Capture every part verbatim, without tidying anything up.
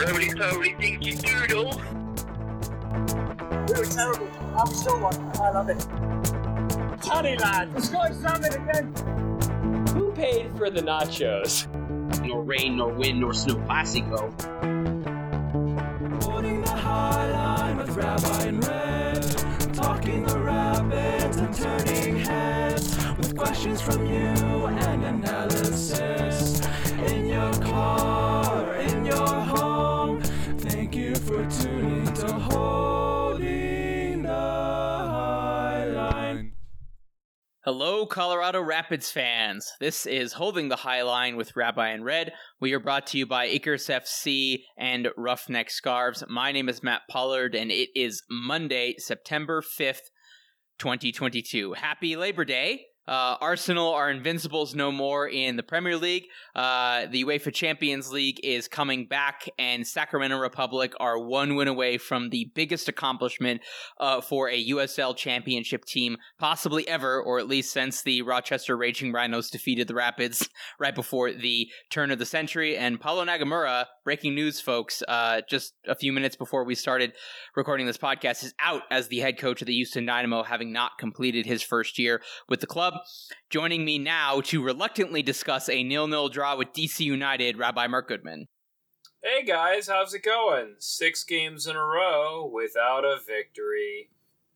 roly-poly thing to doodle. We were terrible. I'm still one. I love it. Tony lad, the sky's salmon again. Who paid for the nachos? Nor rain, nor wind, nor snow classico. Holding the high line with Rabbi and Red, talking the rapids and turning heads with questions from you and analysis. In your car, or in your home, thank you for tuning to Holding the High Line. Hello, Colorado Rapids fans. This is Holding the High Line with Rabbi and Red. We are brought to you by Icarus F C and Roughneck Scarves. My name is Matt Pollard, and it is Monday, September fifth, twenty twenty-two. Happy Labor Day. Uh, Arsenal are invincibles no more in the Premier League. Uh, the UEFA Champions League is coming back, and Sacramento Republic are one win away from the biggest accomplishment uh, for a U S L championship team possibly ever, or at least since the Rochester Raging Rhinos defeated the Rapids right before the turn of the century. And Paulo Nagamura, breaking news, folks, uh, just a few minutes before we started recording this podcast, is out as the head coach of the Houston Dynamo, having not completed his first year with the club. Joining me now to reluctantly discuss a nil-nil draw with D C United, Rabbi Mark Goodman. Hey guys, how's it going? Six games in a row without a victory.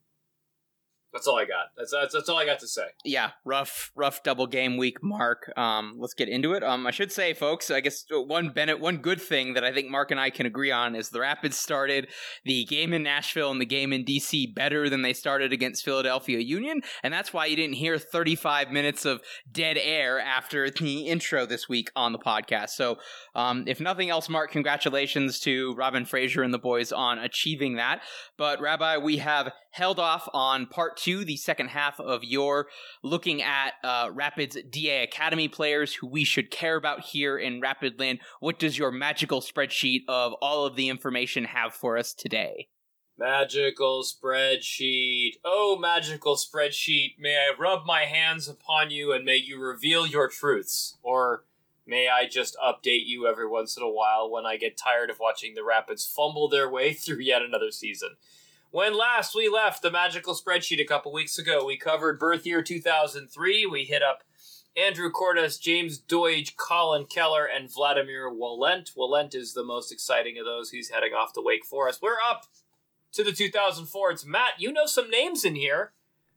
That's all I got. That's that's, that's all I got to say. Yeah, rough, rough double game week, Mark. Um, let's get into it. Um, I should say, folks, I guess one Bennett, one good thing that I think Mark and I can agree on is the Rapids started the game in Nashville and the game in D C better than they started against Philadelphia Union, and that's why you didn't hear thirty-five minutes of dead air after the intro this week on the podcast. So, um, if nothing else, Mark, congratulations to Robin Fraser and the boys on achieving that. But Rabbi, we have held off on part two, the second half of your looking at uh, Rapids D A Academy players who we should care about here in Rapidland. What does your magical spreadsheet of all of the information have for us today? Magical spreadsheet. Oh, magical spreadsheet, may I rub my hands upon you and may you reveal your truths? Or may I just update you every once in a while when I get tired of watching the Rapids fumble their way through yet another season? When last we left the magical spreadsheet a couple weeks ago, we covered birth year two thousand three. We hit up Andrew Cordes, James Doige, Colin Keller, and Vladimir Walent. Walent is the most exciting of those. He's heading off to Wake Forest. We're up to the two thousand four. It's Matt. You know some names in here.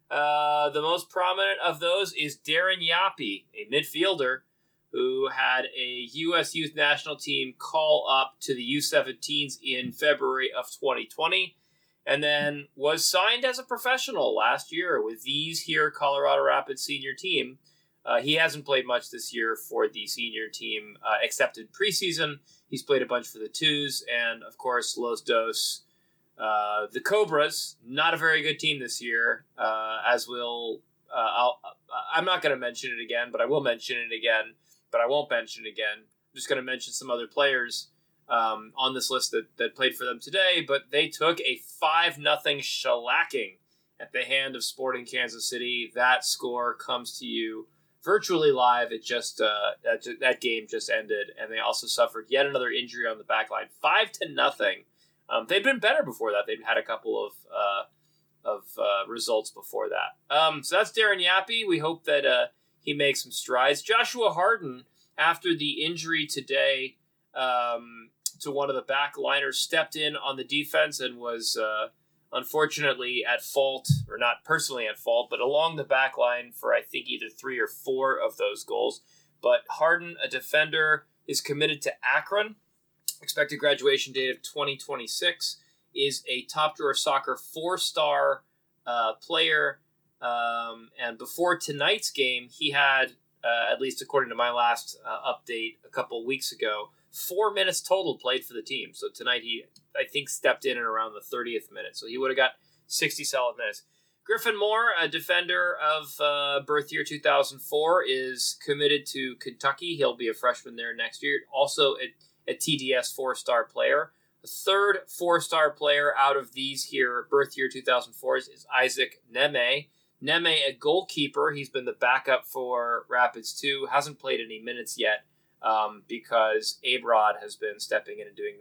Uh, the most prominent of those is Darren Yapi, a midfielder who had a U S Youth National Team call up to the U seventeens in February of twenty twenty. And then was signed as a professional last year with these here Colorado Rapids senior team. Uh, he hasn't played much this year for the senior team, uh, except in preseason. He's played a bunch for the twos, and of course, Los Dos. Uh, the Cobras, not a very good team this year, uh, as will... Uh, I'll, I'm not going to mention it again, but I will mention it again, but I won't mention it again. I'm just going to mention some other players Um, on this list that, that played for them today, but they took a five nothing shellacking at the hand of Sporting Kansas City. That score comes to you virtually live. It just uh, that, that game just ended, and they also suffered yet another injury on the back line. Five to nothing. Um, they'd been better before that. They'd had a couple of uh, of uh, results before that. Um, so that's Darren Yapi. We hope that uh, he makes some strides. Joshua Harden, after the injury today, um, to one of the back liners, stepped in on the defense and was uh, unfortunately at fault, or not personally at fault, but along the back line for I think either three or four of those goals. But Harden, a defender, is committed to Akron. Expected graduation date of twenty twenty-six. Is a Top Drawer Soccer four-star uh, player. Um, and before tonight's game, he had, uh, at least according to my last uh, update a couple weeks ago, Four minutes total played for the team. So tonight he, I think, stepped in at around the thirtieth minute. So he would have got sixty solid minutes. Griffin Moore, a defender of uh, birth year two thousand four, is committed to Kentucky. He'll be a freshman there next year. Also a, a T D S four-star player. The third four-star player out of these here birth year two thousand fours is Isaac Neme. Neme, a goalkeeper. He's been the backup for Rapids too. Hasn't played any minutes yet. Um, because Abrod has been stepping in and doing that.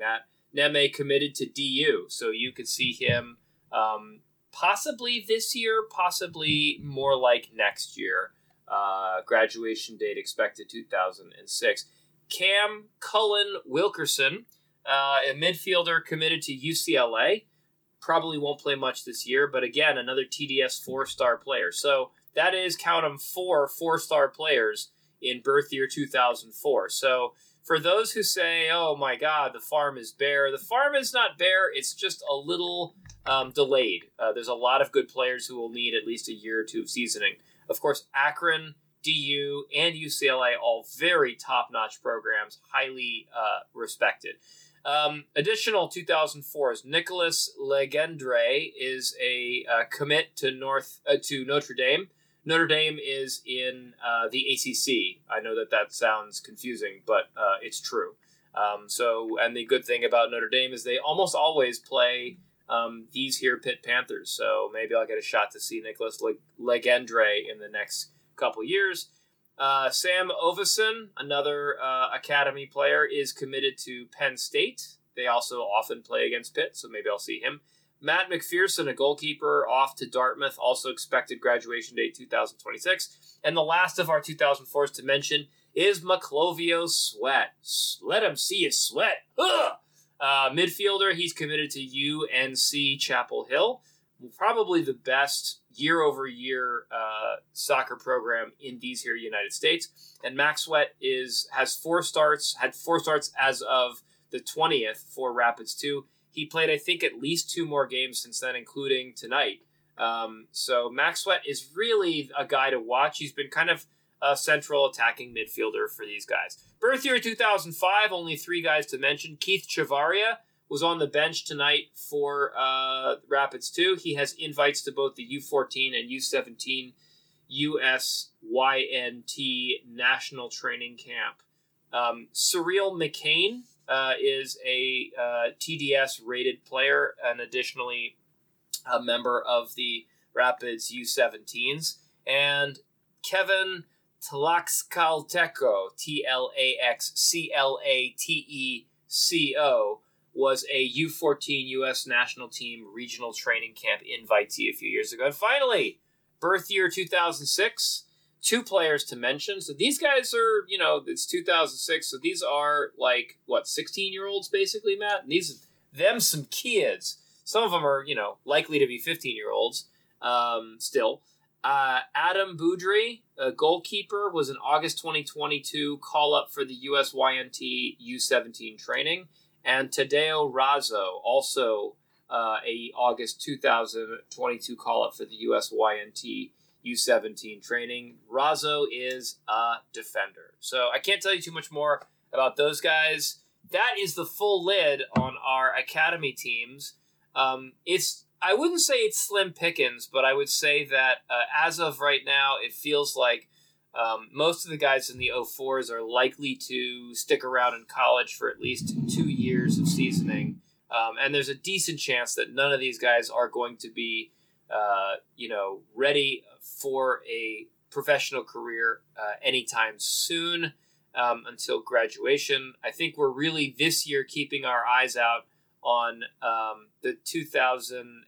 Neme committed to D U, so you could see him um, possibly this year, possibly more like next year. Uh, graduation date expected two thousand six. Cam Cullen Wilkerson, uh, a midfielder committed to U C L A. Probably won't play much this year, but again, another T D S four-star player. So that is, count them, four four-star players in birth year two thousand four. So for those who say, oh my God, the farm is bare, the farm is not bare. It's just a little um, delayed. Uh, there's a lot of good players who will need at least a year or two of seasoning. Of course, Akron, D U, and U C L A, all very top-notch programs, highly uh, respected. Um, additional two thousand fours, Nicholas Legendre is a uh, commit to North uh, to Notre Dame. Notre Dame is in uh, the A C C. I know that that sounds confusing, but uh, it's true. Um, so, and the good thing about Notre Dame is they almost always play um, these here Pitt Panthers. So maybe I'll get a shot to see Nicholas Legendre in the next couple years. Uh, Sam Ovison, another uh, academy player, is committed to Penn State. They also often play against Pitt, so maybe I'll see him. Matt McPherson, a goalkeeper, off to Dartmouth, also expected graduation date two thousand twenty-six. And the last of our two thousand fours to mention is Maclovio Sweat. Let him see his sweat. Ugh! Uh, midfielder, he's committed to U N C Chapel Hill. Probably the best year-over-year uh, soccer program in these here United States. And Max Sweat is has four starts, had four starts as of the twentieth for Rapids two. He played, I think, at least two more games since then, including tonight. Um, so Max Sweat is really a guy to watch. He's been kind of a central attacking midfielder for these guys. Birth year two thousand five, only three guys to mention. Keith Chavaria was on the bench tonight for uh, Rapids two. He has invites to both the U fourteen and U seventeen U S Y N T National Training Camp. Um, Cyril McCain uh, is a uh, T D S-rated player and additionally a member of the Rapids U seventeens. And Kevin Tlaxcalteco, T L A X C L A T E C O, was a U fourteen U S national team regional training camp invitee a few years ago. And finally, birth year two thousand six, two players to mention. So these guys are, you know, it's two thousand six, so these are like, what, sixteen-year-olds basically, Matt? And these, them some kids. Some of them are, you know, likely to be fifteen-year-olds um, still. Uh, Adam Boudry, a goalkeeper, was an August twenty twenty-two call-up for the U S Y N T U seventeen training. And Tadeo Razzo, also uh, a August two thousand twenty-two call-up for the U S Y N T U seventeen training. Razzo is a defender. So I can't tell you too much more about those guys. That is the full lid on our academy teams. Um, it's I wouldn't say it's slim pickings, but I would say that uh, as of right now, it feels like Um, most of the guys in the oh fours are likely to stick around in college for at least two years of seasoning. Um, and there's a decent chance that none of these guys are going to be, uh, you know, ready for a professional career uh, anytime soon um, until graduation. I think we're really this year keeping our eyes out on um, the two thousand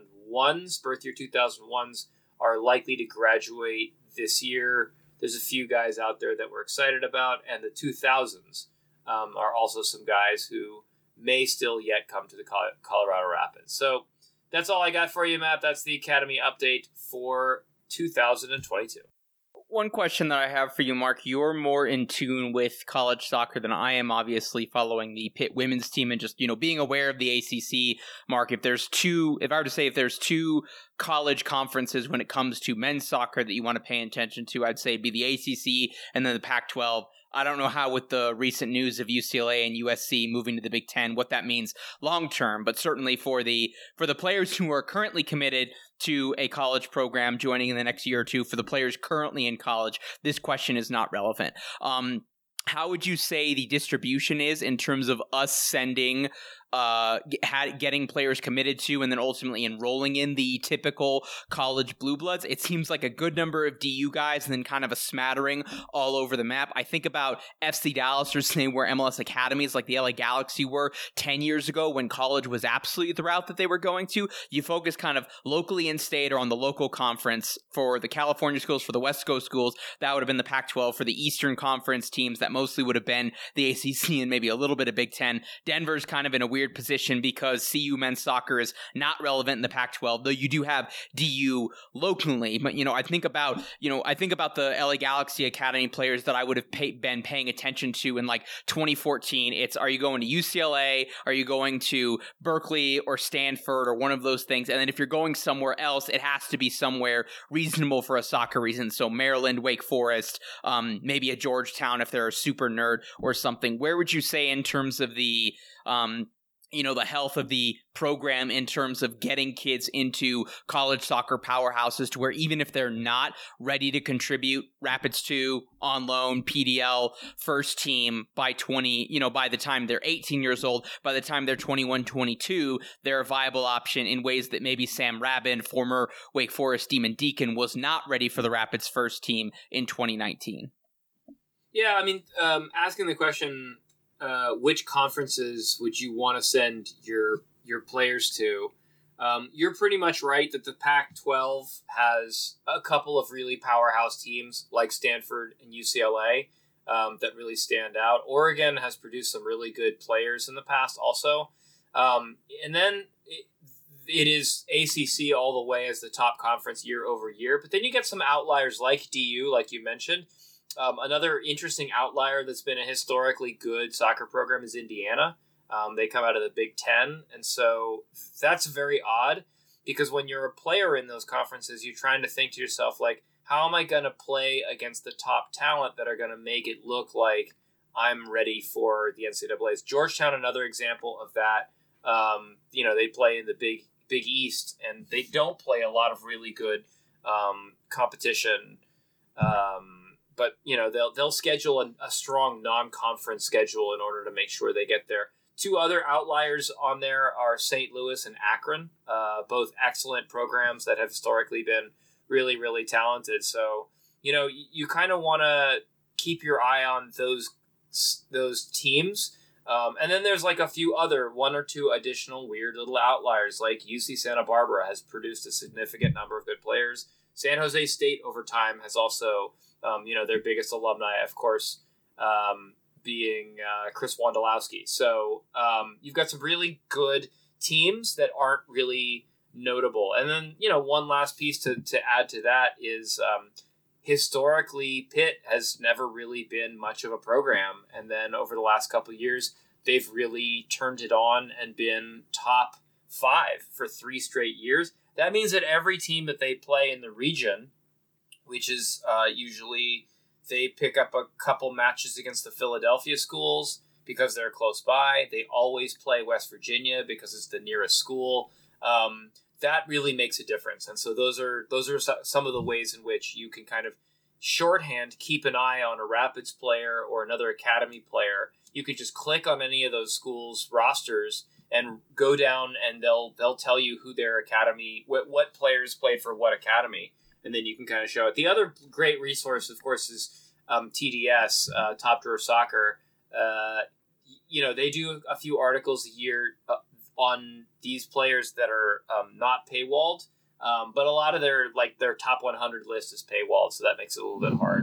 ones, birth year two thousand ones are likely to graduate this year. There's a few guys out there that we're excited about, and the two thousands um, are also some guys who may still yet come to the Colorado Rapids. So that's all I got for you, Matt. That's the Academy update for two thousand twenty-two. One question that I have for you, Mark. You're more in tune with college soccer than I am, obviously, following the Pitt women's team and just, you know, being aware of the A C C. Mark, if there's two, if I were to say if there's two college conferences when it comes to men's soccer that you want to pay attention to, I'd say it'd be the A C C and then the Pac twelve. I don't know how with the recent news of U C L A and U S C moving to the Big Ten, what that means long term, but certainly for the for the players who are currently committed to a college program joining in the next year or two, for the players currently in college, this question is not relevant. Um, how would you say the distribution is in terms of us sending uh, had getting players committed to and then ultimately enrolling in the typical college blue bloods. It seems like a good number of D U guys and then kind of a smattering all over the map. I think about F C Dallas or saying where M L S academies like the L A Galaxy were ten years ago when college was absolutely the route that they were going to. You focus kind of locally in state or on the local conference. For the California schools, for the West Coast schools, that would have been the Pac twelve. For the Eastern Conference teams, that mostly would have been the A C C and maybe a little bit of Big Ten. Denver's kind of in a weird position because C U men's soccer is not relevant in the Pac twelve, though you do have D U locally. But, you know, I think about, you know, I think about the L A Galaxy Academy players that I would have pay, been paying attention to in like twenty fourteen. It's, are you going to U C L A? Are you going to Berkeley or Stanford or one of those things? And then if you're going somewhere else, it has to be somewhere reasonable for a soccer reason. So Maryland, Wake Forest, um, maybe a Georgetown if they're a super nerd or something. Where would you say in terms of the, um, you know, the health of the program in terms of getting kids into college soccer powerhouses to where even if they're not ready to contribute Rapids two, on loan, P D L, first team by twenty, you know, by the time they're eighteen years old, by the time they're twenty-one, twenty-two, they're a viable option in ways that maybe Sam Rabin, former Wake Forest Demon Deacon, was not ready for the Rapids first team in twenty nineteen. Yeah, I mean, um, asking the question, uh, which conferences would you want to send your your players to? Um, you're pretty much right that the Pac twelve has a couple of really powerhouse teams like Stanford and U C L A um, that really stand out. Oregon has produced some really good players in the past also. Um, and then it, it is A C C all the way as the top conference year over year. But then you get some outliers like D U, like you mentioned. Um, another interesting outlier that's been a historically good soccer program is Indiana. Um, they come out of the Big Ten, and so that's very odd because when you're a player in those conferences, you're trying to think to yourself, like, how am I going to play against the top talent that are going to make it look like I'm ready for the N C double A's? Georgetown, another example of that. Um, you know, they play in the Big Big East, and they don't play a lot of really good um, competition. Um, but you know, they'll they'll schedule a, a strong non-conference schedule in order to make sure they get there. Two other outliers on there are Saint Louis and Akron, uh, both excellent programs that have historically been really, really talented. So, you know, you, you kind of want to keep your eye on those those teams. Um, and then there's like a few other, one or two additional weird little outliers, like U C Santa Barbara has produced a significant number of good players. San Jose State over time has also, um, you know, their biggest alumni, of course, um, being uh, Chris Wondolowski. So um, you've got some really good teams that aren't really notable. And then, you know, one last piece to, to add to that is um, historically Pitt has never really been much of a program. And then over the last couple of years, they've really turned it on and been top five for three straight years. That means that every team that they play in the region, which is uh, usually... they pick up a couple matches against the Philadelphia schools because they're close by. They always play West Virginia because it's the nearest school. Um, that really makes a difference. And so those are those are some of the ways in which you can kind of shorthand keep an eye on a Rapids player or another academy player. You could just click on any of those schools' rosters and go down, and they'll they'll tell you who their academy, what what players played for what academy. And then you can kind of show it. The other great resource, of course, is um, T D S, uh, Top Drawer Soccer. Uh, you know, they do a few articles a year uh, on these players that are um, not paywalled, um, but a lot of their like their top one hundred list is paywalled, so that makes it a little bit hard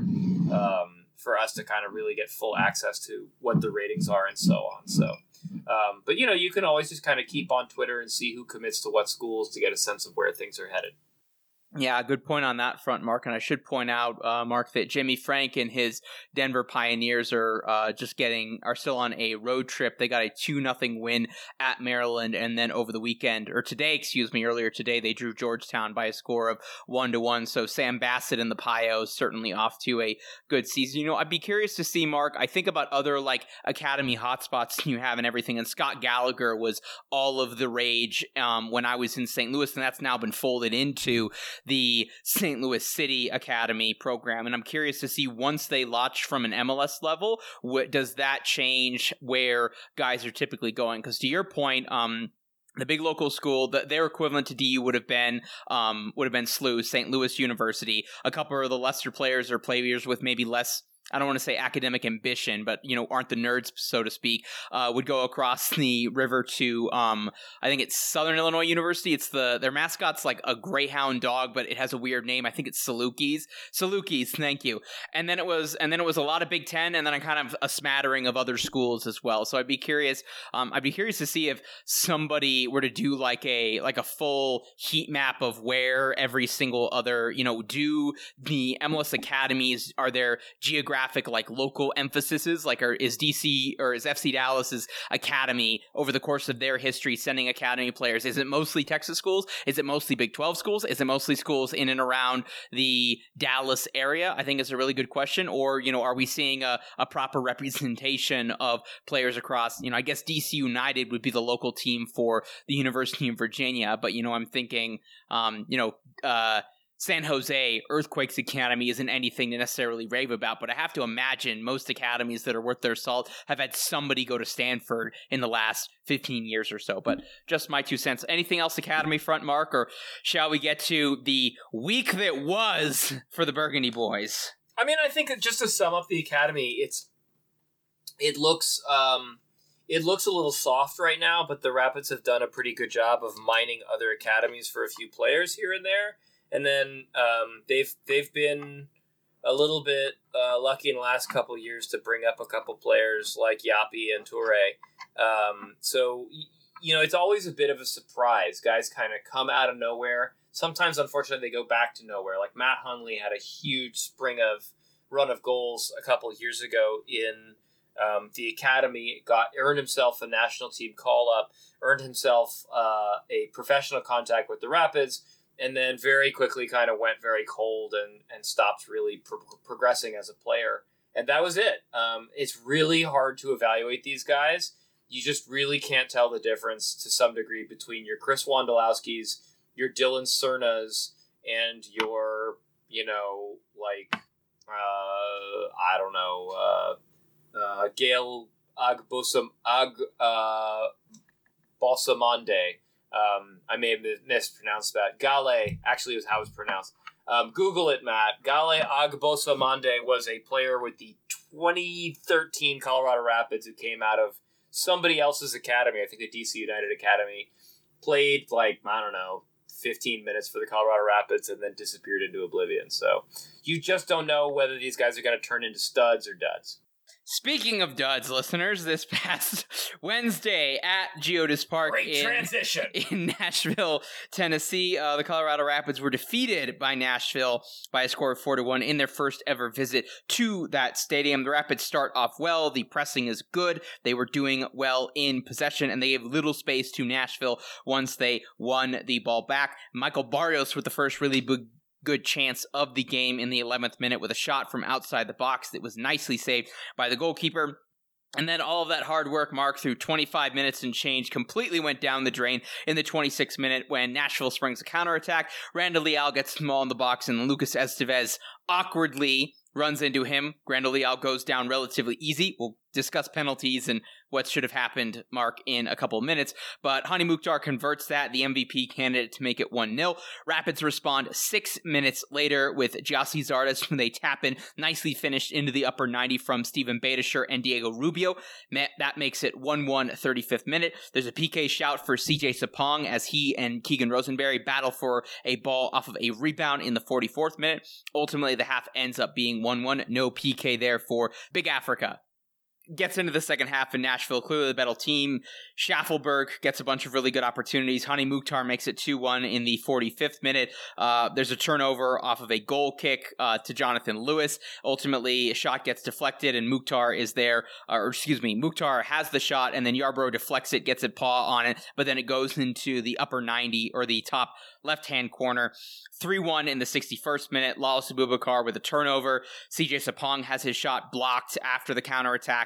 um, for us to kind of really get full access to what the ratings are and so on. So, um, but you know, you can always just kind of keep on Twitter and see who commits to what schools to get a sense of where things are headed. Yeah, good point on that front, Mark. And I should point out, uh, Mark, that Jimmy Frank and his Denver Pioneers are uh, just getting are still on a road trip. They got a two nothing win at Maryland, and then over the weekend, or today, excuse me, earlier today, they drew Georgetown by a score of one to one. So Sam Bassett and the Pios certainly off to a good season. You know, I'd be curious to see, Mark. I think about other like academy hotspots you have and everything. And Scott Gallagher was all of the rage um, when I was in Saint Louis, and that's now been folded into the Saint Louis City Academy program. And I'm curious to see, once they launch from an M L S level, what does that change where guys are typically going? Because to your point, um, the big local school, the, their equivalent to D U would have been um, would have been S L U, Saint Louis University. A couple of the lesser players or players with maybe less, I don't want to say academic ambition, but, you know, aren't the nerds, so to speak, uh, would go across the river to, um, I think it's Southern Illinois University. It's the, their mascot's like a greyhound dog, but it has a weird name. I think it's Salukis. Salukis, thank you. And then it was, and then it was a lot of Big Ten, and then a kind of a smattering of other schools as well. So I'd be curious, um, I'd be curious to see if somebody were to do like a, like a full heat map of where every single other, you know, do the M L S academies, are there geographic Graphic, like local emphases, like are, is D C or is F C Dallas's academy over the course of their history sending academy players? Is it mostly Texas schools? Is it mostly Big twelve schools? Is it mostly schools in and around the Dallas area? I think it's a really good question. Or, you know, are we seeing a, a proper representation of players across, you know, I guess D C United would be the local team for the University of Virginia, but, you know, I'm thinking, um, you know, uh, San Jose Earthquakes Academy isn't anything to necessarily rave about, but I have to imagine most academies that are worth their salt have had somebody go to Stanford in the last fifteen years or so. But just my two cents. Anything else academy front, Mark, or shall we get to the week that was for the Burgundy boys? I mean, I think that just to sum up the academy, it's it looks um, it looks a little soft right now, but the Rapids have done a pretty good job of mining other academies for a few players here and there. And then um, they've they've been a little bit uh, lucky in the last couple of years to bring up a couple players like Yapi and Toure. Um, so, you know, it's always a bit of a surprise. Guys kind of come out of nowhere. Sometimes, unfortunately, they go back to nowhere. Like Matt Hundley had a huge spring of run of goals a couple of years ago in um, the academy. Got earned himself a national team call up, earned himself uh, a professional contact with the Rapids. And then very quickly kind of went very cold and, and stopped really pro- progressing as a player. And that was it. Um, it's really hard to evaluate these guys. You just really can't tell the difference to some degree between your Chris Wondolowskis, your Dylan Cernas, and your, you know, like, uh, I don't know, uh, uh, Gail Agbosam, Ag, uh, Balsamande. Um, I may have mispronounced that. Gale actually was how it was pronounced. Um, Google it, Matt. Gale Agbosamande was a player with the twenty thirteen Colorado Rapids who came out of somebody else's academy. I think the D C United Academy. Played like, I don't know, fifteen minutes for the Colorado Rapids and then disappeared into oblivion. So you just don't know whether these guys are going to turn into studs or duds. Speaking of duds, listeners, this past Wednesday at Geodis Park Great in, transition. in Nashville, Tennessee, uh, the Colorado Rapids were defeated by Nashville by a score of four to one in their first ever visit to that stadium. The Rapids start off well. The pressing is good. They were doing well in possession, and they gave little space to Nashville once they won the ball back. Michael Barrios with the first really big good chance of the game in the eleventh minute with a shot from outside the box that was nicely saved by the goalkeeper. And then all of that hard work, Mark, through twenty-five minutes and change, completely went down the drain in the twenty-sixth minute when Nashville springs a counterattack. Randall Leal gets small in the box, and Lucas Estevez awkwardly runs into him. Randall Leal goes down relatively easy. We'll discuss penalties and what should have happened, Mark, in a couple of minutes. But Hani Mukhtar converts that, the M V P candidate, to make it one nil. Rapids respond six minutes later with Gyasi Zardes when they tap in, nicely finished into the upper ninety from Steven Beitashour and Diego Rubio. That makes it one one, thirty-fifth minute. There's a P K shout for C J Sapong as he and Keegan Rosenberry battle for a ball off of a rebound in the forty-fourth minute. Ultimately, the half ends up being one one. No P K there for Big Africa. Gets into the second half in Nashville, clearly the better team. Schaffelberg gets a bunch of really good opportunities. Hani Mukhtar makes it two one in the forty-fifth minute. Uh, there's a turnover off of a goal kick uh, to Jonathan Lewis. Ultimately, a shot gets deflected, and Mukhtar is there, or excuse me, Mukhtar has the shot, and then Yarbrough deflects it, gets a paw on it, but then it goes into the upper ninety, or the top left-hand corner. three one in the sixty-first minute. Lawless Abubakar with a turnover. C J Sapong has his shot blocked after the counterattack,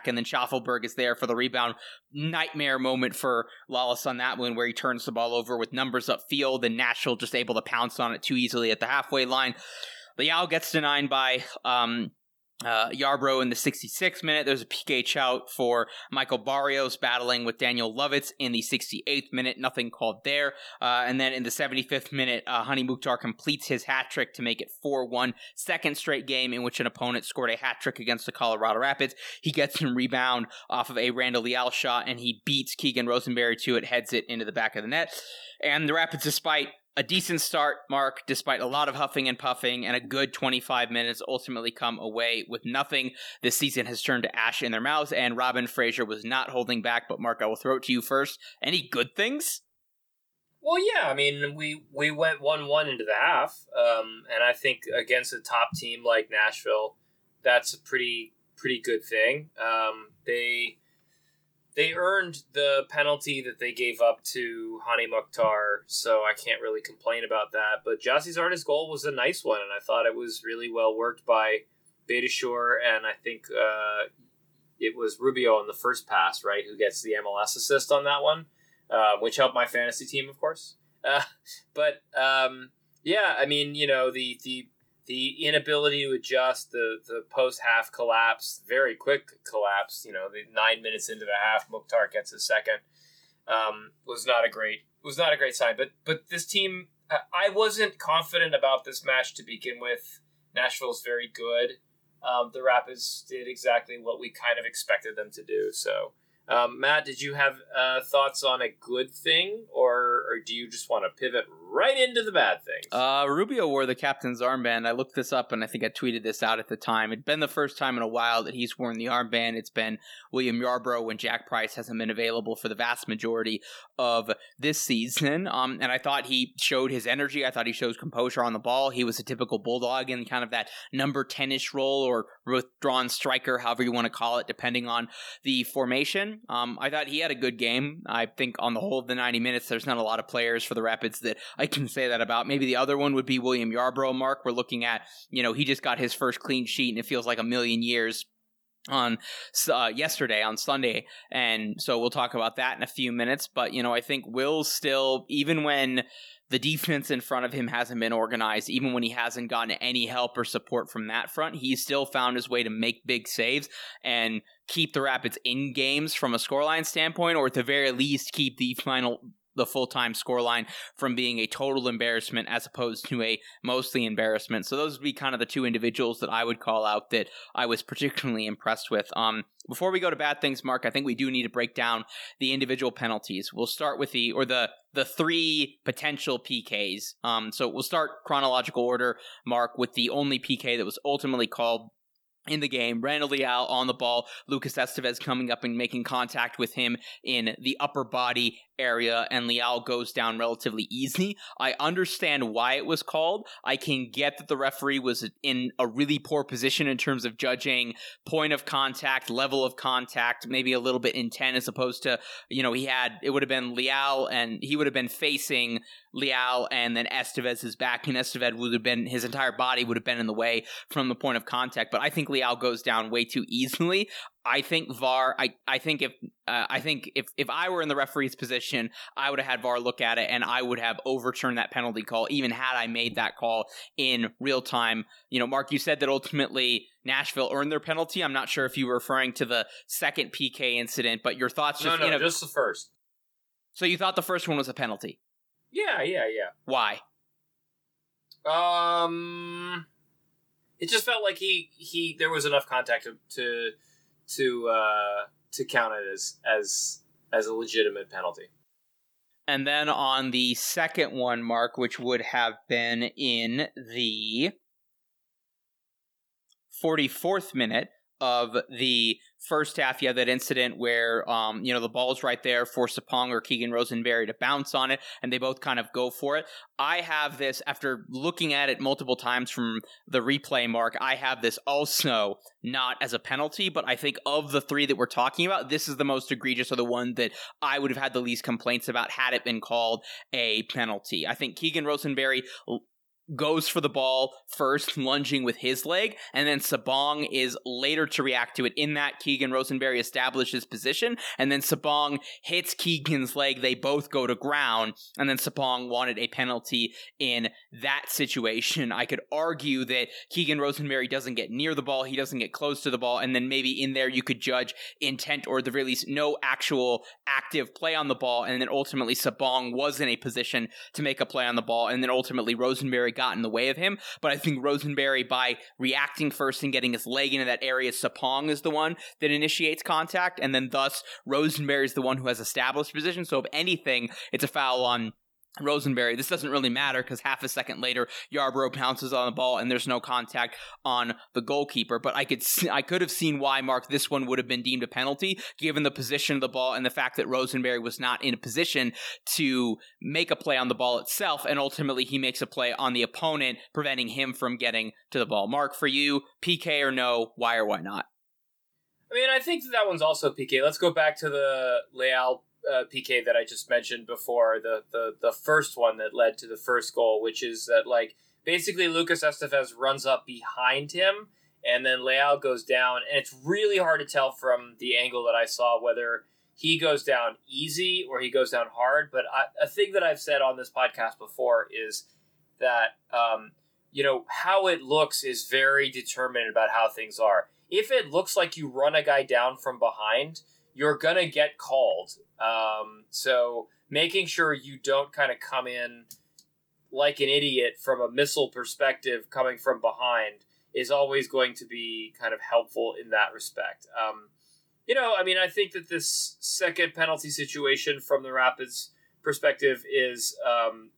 and then Schaffelberg is there for the rebound. Nightmare moment for Lawless on that one, where he turns the ball over with numbers upfield, and Nashville just able to pounce on it too easily at the halfway line. Leal gets denied by um, uh, Yarbrough in the sixty-sixth minute. There's a P K out for Michael Barrios battling with Daniel Lovitz in the sixty-eighth minute. Nothing called there. Uh, and then in the seventy-fifth minute, uh, Hani Mukhtar completes his hat trick to make it four one. Second straight game in which an opponent scored a hat trick against the Colorado Rapids. He gets some rebound off of a Randall Leal shot, and he beats Keegan Rosenberry to it, heads it into the back of the net. And the Rapids, despite a decent start, Mark, despite a lot of huffing and puffing and a good twenty-five minutes, ultimately come away with nothing. This season has turned to ash in their mouths, and Robin Fraser was not holding back. But Mark, I will throw it to you first. Any good things? Well, yeah, I mean, we, we went one one into the half, um, and I think against a top team like Nashville, that's a pretty pretty good thing. Um, they... They earned the penalty that they gave up to Hani Mukhtar, so I can't really complain about that. But Gyasi Zardes' goal was a nice one, and I thought it was really well worked by Beitashour, and I think uh, it was Rubio on the first pass, right, who gets the M L S assist on that one, uh, which helped my fantasy team, of course. Uh, but, um, yeah, I mean, you know, the... the The inability to adjust, the, the post-half collapse, very quick collapse, you know, the nine minutes into the half, Mukhtar gets a second, um, was not a great was not a great sign. But but this team, I wasn't confident about this match to begin with. Nashville's very good. Um, the Rapids did exactly what we kind of expected them to do. So, um, Matt, did you have uh, thoughts on a good thing, or, or do you just want to pivot right into the bad things? Uh, Rubio wore the captain's armband. I looked this up, and I think I tweeted this out at the time. It'd been the first time in a while that he's worn the armband. It's been William Yarbrough when Jack Price hasn't been available for the vast majority of this season. Um, and I thought he showed his energy. I thought he showed composure on the ball. He was a typical Bulldog in kind of that number ten-ish role, or withdrawn striker, however you want to call it, depending on the formation. Um, I thought he had a good game. I think on the whole of the ninety minutes, there's not a lot of players for the Rapids that I can say that about. Maybe the other one would be William Yarbrough, Mark. We're looking at, you know, he just got his first clean sheet, and it feels like a million years on uh, yesterday on Sunday, and so we'll talk about that in a few minutes. But, you know, I think Will's still, even when the defense in front of him hasn't been organized, even when he hasn't gotten any help or support from that front, he's still found his way to make big saves and keep the Rapids in games from a scoreline standpoint, or at the very least keep the final the full-time scoreline from being a total embarrassment as opposed to a mostly embarrassment. So those would be kind of the two individuals that I would call out that I was particularly impressed with. Um, before we go to bad things, Mark, I think we do need to break down the individual penalties. We'll start with the, or the, the three potential P Ks. Um, so we'll start chronological order, Mark, with the only P K that was ultimately called in the game. Randall Leal on the ball, Lucas Estevez coming up and making contact with him in the upper body area, and Leal goes down relatively easy. I understand why it was called. I can get that the referee was in a really poor position in terms of judging point of contact, level of contact, maybe a little bit intent, as opposed to, you know, he had, it would have been Leal, and he would have been facing Leal, and then Estevez's back, and Estevez would have been, his entire body would have been in the way from the point of contact. But I think Leal goes down way too easily. I think V A R, I, I think if uh, I think if, if I were in the referee's position, I would have had V A R look at it, and I would have overturned that penalty call, even had I made that call in real time. You know, Mark, you said that ultimately Nashville earned their penalty. I'm not sure if you were referring to the second P K incident, but your thoughts just... No, no, you know, just the first. So you thought the first one was a penalty? Yeah, yeah, yeah. Why? Um... It just felt like he, he there was enough contact to to to, uh, to count it as as as a legitimate penalty. And then on the second one, Mark, which would have been in the forty-fourth minute of the first half, you have that incident where, um, you know, the ball's right there for Sapong or Keegan Rosenberry to bounce on it, and they both kind of go for it. I have this, after looking at it multiple times from the replay, Mark, I have this also not as a penalty, but I think of the three that we're talking about, this is the most egregious, or the one that I would have had the least complaints about had it been called a penalty. I think Keegan Rosenberry goes for the ball first, lunging with his leg, and then Sabong is later to react to it. In that, Keegan Rosenberry establishes position, and then Sabong hits Keegan's leg. They both go to ground, and then Sabong wanted a penalty in that situation. I could argue that Keegan Rosenberry doesn't get near the ball, he doesn't get close to the ball, and then maybe in there you could judge intent, or at the very least no actual active play on the ball, and then ultimately Sabong was in a position to make a play on the ball, and then ultimately Rosenberry got in the way of him. But I think Rosenberry, by reacting first and getting his leg into that area, Sapong is the one that initiates contact, and then thus Rosenberry is the one who has established position. So if anything, it's a foul on Rosenberry. This doesn't really matter because half a second later, Yarbrough pounces on the ball and there's no contact on the goalkeeper. But I could see, I could have seen why, Mark, this one would have been deemed a penalty given the position of the ball and the fact that Rosenberry was not in a position to make a play on the ball itself, and ultimately he makes a play on the opponent, preventing him from getting to the ball. Mark, for you, P K or no, why or why not? I mean, I think that, that one's also P K. Let's go back to the Leal Uh, P K that I just mentioned before, the, the the first one that led to the first goal, which is that, like, basically Lucas Estevez runs up behind him, and then Leal goes down, and it's really hard to tell from the angle that I saw whether he goes down easy or he goes down hard, but I, a thing that I've said on this podcast before is that, um, you know, how it looks is very determinant about how things are. If it looks like you run a guy down from behind, you're going to get called. Um, so making sure you don't kind of come in like an idiot from a missile perspective coming from behind is always going to be kind of helpful in that respect. Um, you know, I mean, I think that this second penalty situation from the Rapids perspective is um,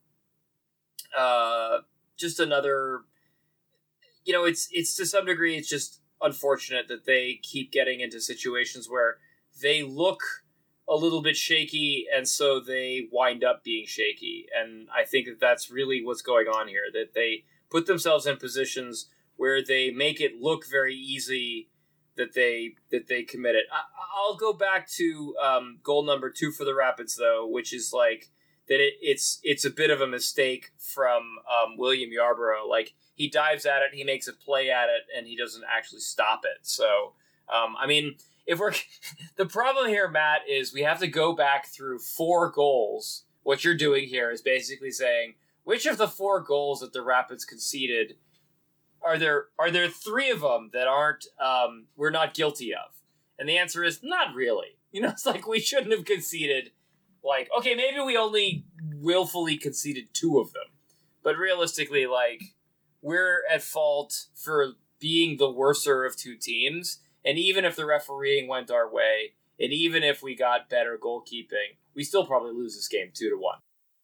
uh, just another, you know, it's, it's to some degree, it's just unfortunate that they keep getting into situations where they look a little bit shaky, and so they wind up being shaky. And I think that that's really what's going on here, that they put themselves in positions where they make it look very easy that they that they commit it. I, I'll go back to um, goal number two for the Rapids, though, which is like that it, it's it's a bit of a mistake from um, William Yarbrough. Like, he dives at it, he makes a play at it, and he doesn't actually stop it. So, um, I mean... If we're the problem here, Matt, is we have to go back through four goals. What you're doing here is basically saying, which of the four goals that the Rapids conceded are there are there three of them that aren't um, we're not guilty of? And the answer is not really. You know, it's like we shouldn't have conceded. Like, okay, maybe we only willfully conceded two of them, but realistically, like, we're at fault for being the worser of two teams. And even if the refereeing went our way, and even if we got better goalkeeping, we still probably lose this game two to one.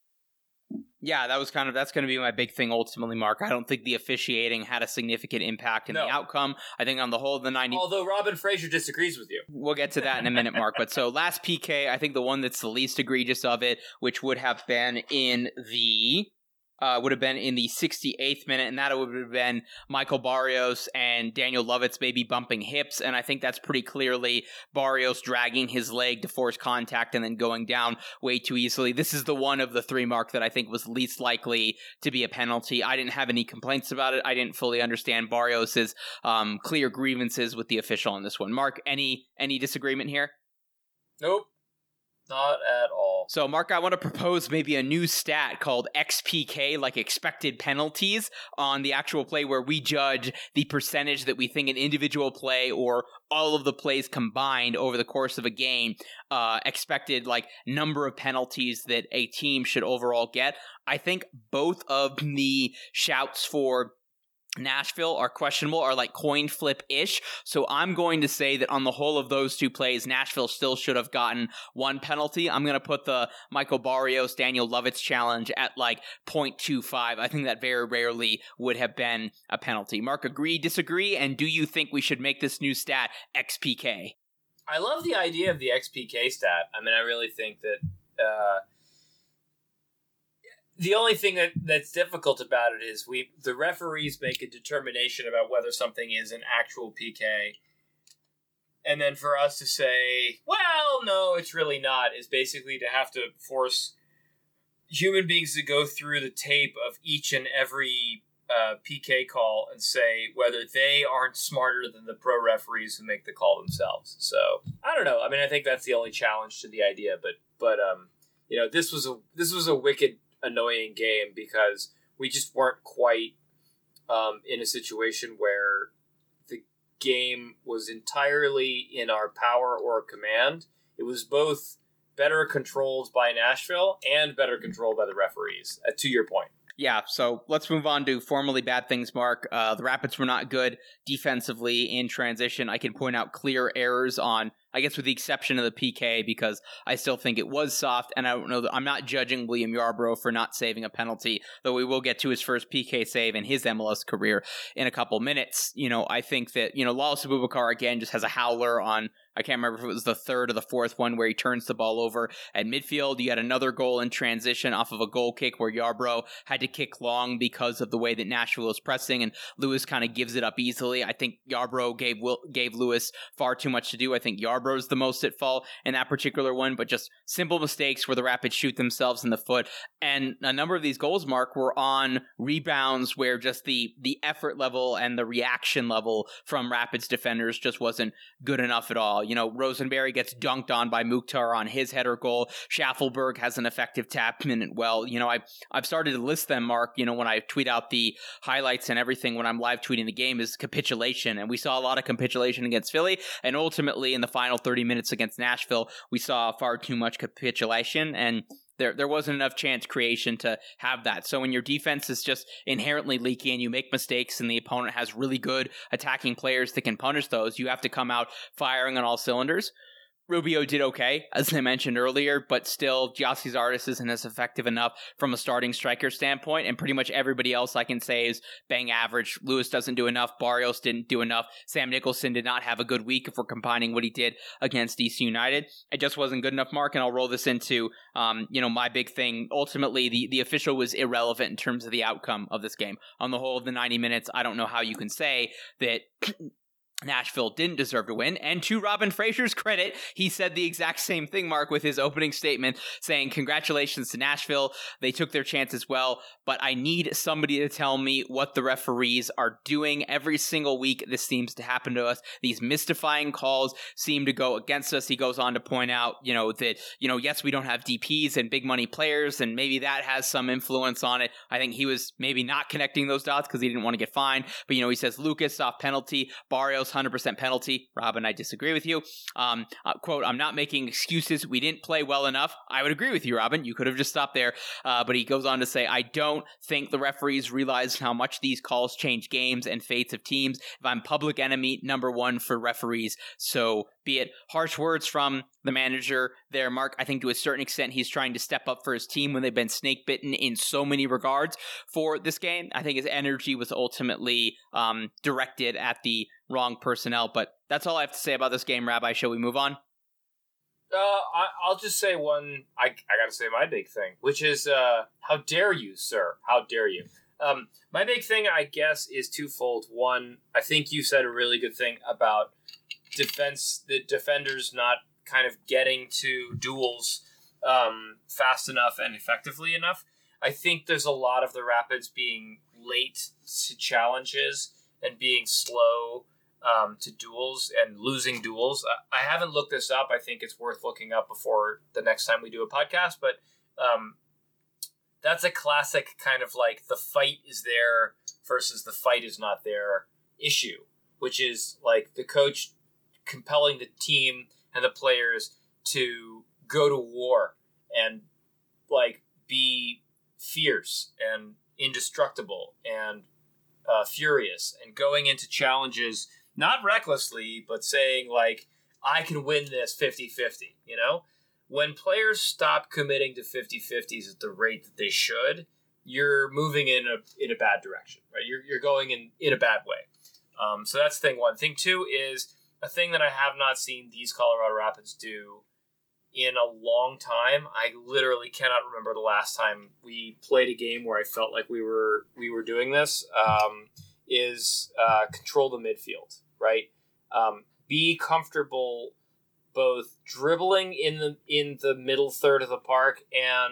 Yeah, that was kind of that's going to be my big thing ultimately, Mark. I don't think the officiating had a significant impact in no. the outcome. I think on the whole, the ninety. Although Robin Fraser disagrees with you, we'll get to that in a minute, Mark. But so last P K, I think the one that's the least egregious of it, which would have been in the. Uh, would have been in the sixty-eighth minute, and that would have been Michael Barrios and Daniel Lovitz maybe bumping hips, and I think that's pretty clearly Barrios dragging his leg to force contact and then going down way too easily. This is the one of the three, Mark, that I think was least likely to be a penalty. I didn't have any complaints about it. I didn't fully understand Barrios's um, clear grievances with the official on this one. Mark, any any disagreement here? Nope. Not at all. So, Mark, I want to propose maybe a new stat called X P K, like expected penalties, on the actual play where we judge the percentage that we think an individual play or all of the plays combined over the course of a game, uh, expected like number of penalties that a team should overall get. I think both of the shouts for Nashville are questionable, are like coin flip-ish. So I'm going to say that on the whole of those two plays, Nashville still should have gotten one penalty. I'm going to put the Michael Barrios, Daniel Lovitz challenge at like point two five. I think that very rarely would have been a penalty. Mark, agree, disagree? And do you think we should make this new stat X P K? I love the idea of the X P K stat. I mean, I really think that uh, the only thing that, that's difficult about it is we the referees make a determination about whether something is an actual P K. And then for us to say, well, no, it's really not, is basically to have to force human beings to go through the tape of each and every uh, P K call and say whether they aren't smarter than the pro referees who make the call themselves. So I don't know. I mean, I think that's the only challenge to the idea. But but um, you know, this was a this was a wicked, annoying game because we just weren't quite um, in a situation where the game was entirely in our power or command. It was both better controlled by Nashville and better controlled by the referees, uh, to your point. Yeah, so let's move on to formally bad things, Mark. Uh, the Rapids were not good defensively in transition. I can point out clear errors on, I guess with the exception of the P K, because I still think it was soft, and I don't know that I'm not judging William Yarbrough for not saving a penalty, though we will get to his first P K save in his M L S career in a couple minutes. You know, I think that, you know, Lawless Abubakar, again, just has a howler on, I can't remember if it was the third or the fourth one where he turns the ball over at midfield. You had another goal in transition off of a goal kick where Yarbrough had to kick long because of the way that Nashville was pressing, and Lewis kind of gives it up easily. I think Yarbrough gave Will, gave Lewis far too much to do. I think Yarbrough's the most at fault in that particular one, but just simple mistakes where the Rapids shoot themselves in the foot. And a number of these goals, Mark, were on rebounds where just the, the effort level and the reaction level from Rapids defenders just wasn't good enough at all. You know, Rosenberry gets dunked on by Mukhtar on his header goal. Schaffelberg has an effective tap minute. Well, you know, I've, I've started to list them, Mark, you know, when I tweet out the highlights and everything when I'm live tweeting the game is capitulation. And we saw a lot of capitulation against Philly. And ultimately in the final thirty minutes against Nashville, we saw far too much capitulation. And There there wasn't enough chance creation to have that. So when your defense is just inherently leaky and you make mistakes and the opponent has really good attacking players that can punish those, you have to come out firing on all cylinders. Rubio did okay, as I mentioned earlier, but still, Gyasi Zardes isn't as effective enough from a starting striker standpoint, and pretty much everybody else I can say is bang average. Lewis doesn't do enough, Barrios didn't do enough, Sam Nicholson did not have a good week if we're combining what he did against D C United. It just wasn't good enough, Mark, and I'll roll this into, um, you know, my big thing. Ultimately, the, the official was irrelevant in terms of the outcome of this game. On the whole of the ninety minutes, I don't know how you can say that Nashville didn't deserve to win, and to Robin Fraser's credit, he said the exact same thing, Mark, with his opening statement, saying, congratulations to Nashville, they took their chance as well, but I need somebody to tell me what the referees are doing. Every single week this seems to happen to us. These mystifying calls seem to go against us. He goes on to point out, you know, that, you know, yes, we don't have D Ps and big money players, and maybe that has some influence on it. I think he was maybe not connecting those dots because he didn't want to get fined, but, you know, he says, Lucas, off penalty, Barrios, one hundred percent penalty. Robin, I disagree with you. Um, uh, quote, I'm not making excuses. We didn't play well enough. I would agree with you, Robin. You could have just stopped there. Uh, but he goes on to say, I don't think the referees realize how much these calls change games and fates of teams. If I'm public enemy number one for referees, so be it. Harsh words from the manager there, Mark. I think to a certain extent he's trying to step up for his team when they've been snake bitten in so many regards for this game. I think his energy was ultimately um, directed at the wrong personnel, but that's all I have to say about this game. Rabbi, shall we move on? Uh, I, I'll just say one, I, I gotta say my big thing, which is, uh, how dare you, sir? How dare you? Um, my big thing, I guess, is twofold. One, I think you said a really good thing about defense, the defenders not kind of getting to duels um, fast enough and effectively enough. I think there's a lot of the Rapids being late to challenges and being slow um, to duels and losing duels. I, I haven't looked this up. I think it's worth looking up before the next time we do a podcast, but um, that's a classic kind of like the fight is there versus the fight is not there issue, which is like the coach compelling the team and the players to go to war and like be fierce and indestructible and uh, furious and going into challenges, not recklessly, but saying like, I can win this fifty-fifty, you know? When players stop committing to fifty-fifties at the rate that they should, you're moving in a in a bad direction, right? You're you're going in, in a bad way. Um, so that's thing one. Thing two is a thing that I have not seen these Colorado Rapids do in a long time. I literally cannot remember the last time we played a game where I felt like we were we were doing this. Um, is uh, control the midfield, right? Um, be comfortable both dribbling in the in the middle third of the park and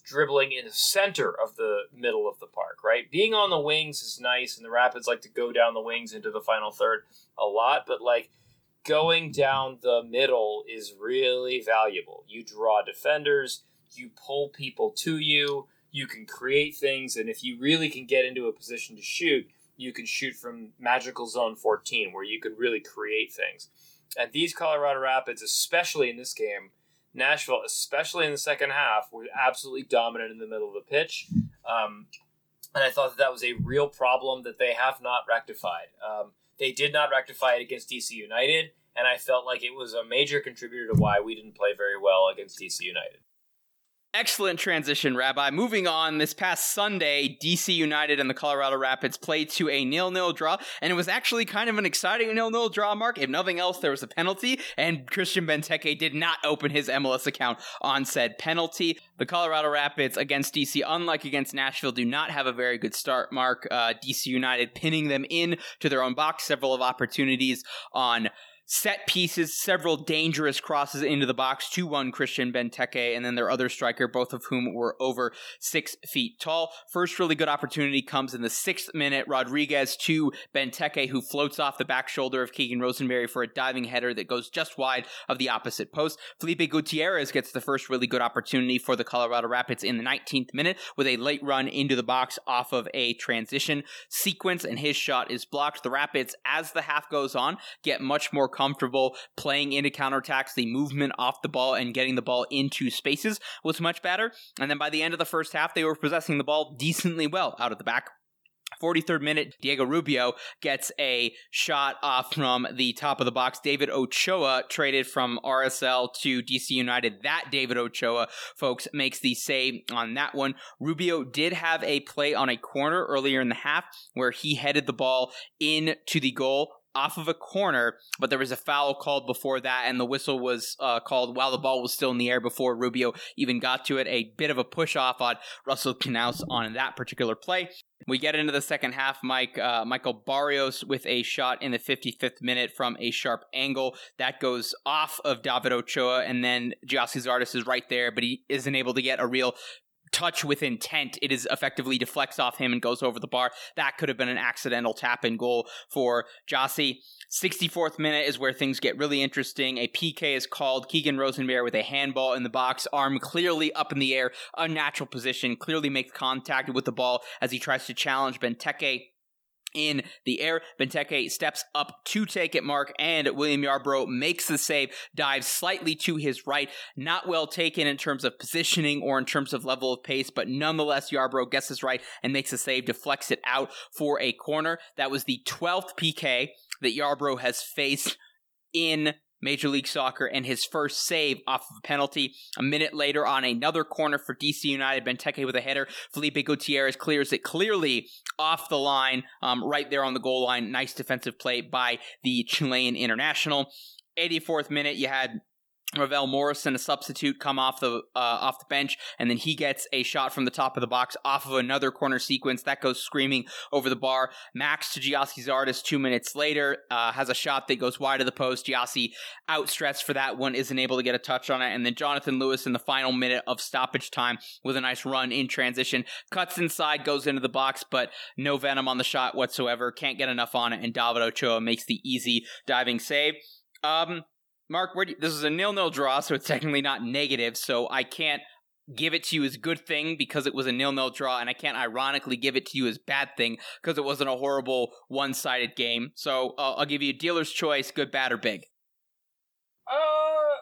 dribbling in the center of the middle of the park, right? Being on the wings is nice, and the Rapids like to go down the wings into the final third a lot, but like going down the middle is really valuable. You draw defenders, you pull people to you, you can create things, and if you really can get into a position to shoot, you can shoot from magical zone fourteen, where you can really create things. And these Colorado Rapids, especially in this game, Nashville, especially in the second half, were absolutely dominant in the middle of the pitch. Um, and I thought that that was a real problem that they have not rectified. Um, they did not rectify it against D C United, and I felt like it was a major contributor to why we didn't play very well against D C United. Excellent transition, Rabbi. Moving on, this past Sunday, D C United and the Colorado Rapids played to a nil-nil draw, and it was actually kind of an exciting nil-nil draw, Mark. If nothing else, there was a penalty, and Christian Benteke did not open his M L S account on said penalty. The Colorado Rapids against D C, unlike against Nashville, do not have a very good start, Mark. Uh, D C United pinning them in to their own box, several of opportunities on set pieces, several dangerous crosses into the box, two one Christian Benteke, and then their other striker, both of whom were over six feet tall. First really good opportunity comes in the sixth minute. Rodriguez to Benteke, who floats off the back shoulder of Keegan Rosenberry for a diving header that goes just wide of the opposite post. Felipe Gutierrez gets the first really good opportunity for the Colorado Rapids in the nineteenth minute with a late run into the box off of a transition sequence, and his shot is blocked. The Rapids, as the half goes on, get much more comfortable playing into counterattacks. The movement off the ball and getting the ball into spaces was much better. And then by the end of the first half, they were possessing the ball decently well out of the back. forty-third minute, Diego Rubio gets a shot off from the top of the box. David Ochoa, traded from R S L to D C United. That David Ochoa, folks, makes the save on that one. Rubio did have a play on a corner earlier in the half where he headed the ball into the goal off of a corner, but there was a foul called before that, and the whistle was uh, called while the ball was still in the air before Rubio even got to it. A bit of a push-off on Russell Knaus on that particular play. We get into the second half, Mike. Uh, Michael Barrios with a shot in the fifty-fifth minute from a sharp angle. That goes off of David Ochoa, and then Giassi Zardes is right there, but he isn't able to get a real touch with intent. It is effectively deflects off him and goes over the bar. That could have been an accidental tap in goal for Giassi. sixty-fourth minute is where things get really interesting. A P K is called. Keegan Rosenberry with a handball in the box, arm clearly up in the air, unnatural position, clearly makes contact with the ball as he tries to challenge Benteke in the air. Benteke steps up to take it, Mark, and William Yarbrough makes the save, dives slightly to his right. Not well taken in terms of positioning or in terms of level of pace, but nonetheless, Yarbrough gets his right and makes a save, deflects it out for a corner. That was the twelfth P K that Yarbrough has faced in Major League Soccer, and his first save off of a penalty. A minute later, on another corner for D C United, Benteke with a header. Felipe Gutierrez clears it clearly off the line, um, right there on the goal line. Nice defensive play by the Chilean international. eighty-fourth minute, you had Ravel Morrison, a substitute, come off the uh, off the bench, and then he gets a shot from the top of the box off of another corner sequence that goes screaming over the bar. Max to Giassi Zardes two minutes later uh, has a shot that goes wide of the post. Giassi outstretched for that one, isn't able to get a touch on it, and then Jonathan Lewis in the final minute of stoppage time with a nice run in transition cuts inside, goes into the box, but no venom on the shot whatsoever. Can't get enough on it, and David Ochoa makes the easy diving save. Um. Mark, where do you, this is a nil-nil draw, so it's technically not negative, so I can't give it to you as good thing because it was a nil-nil draw, and I can't ironically give it to you as bad thing because it wasn't a horrible one-sided game. So uh, I'll give you a dealer's choice, good, bad, or big. Uh,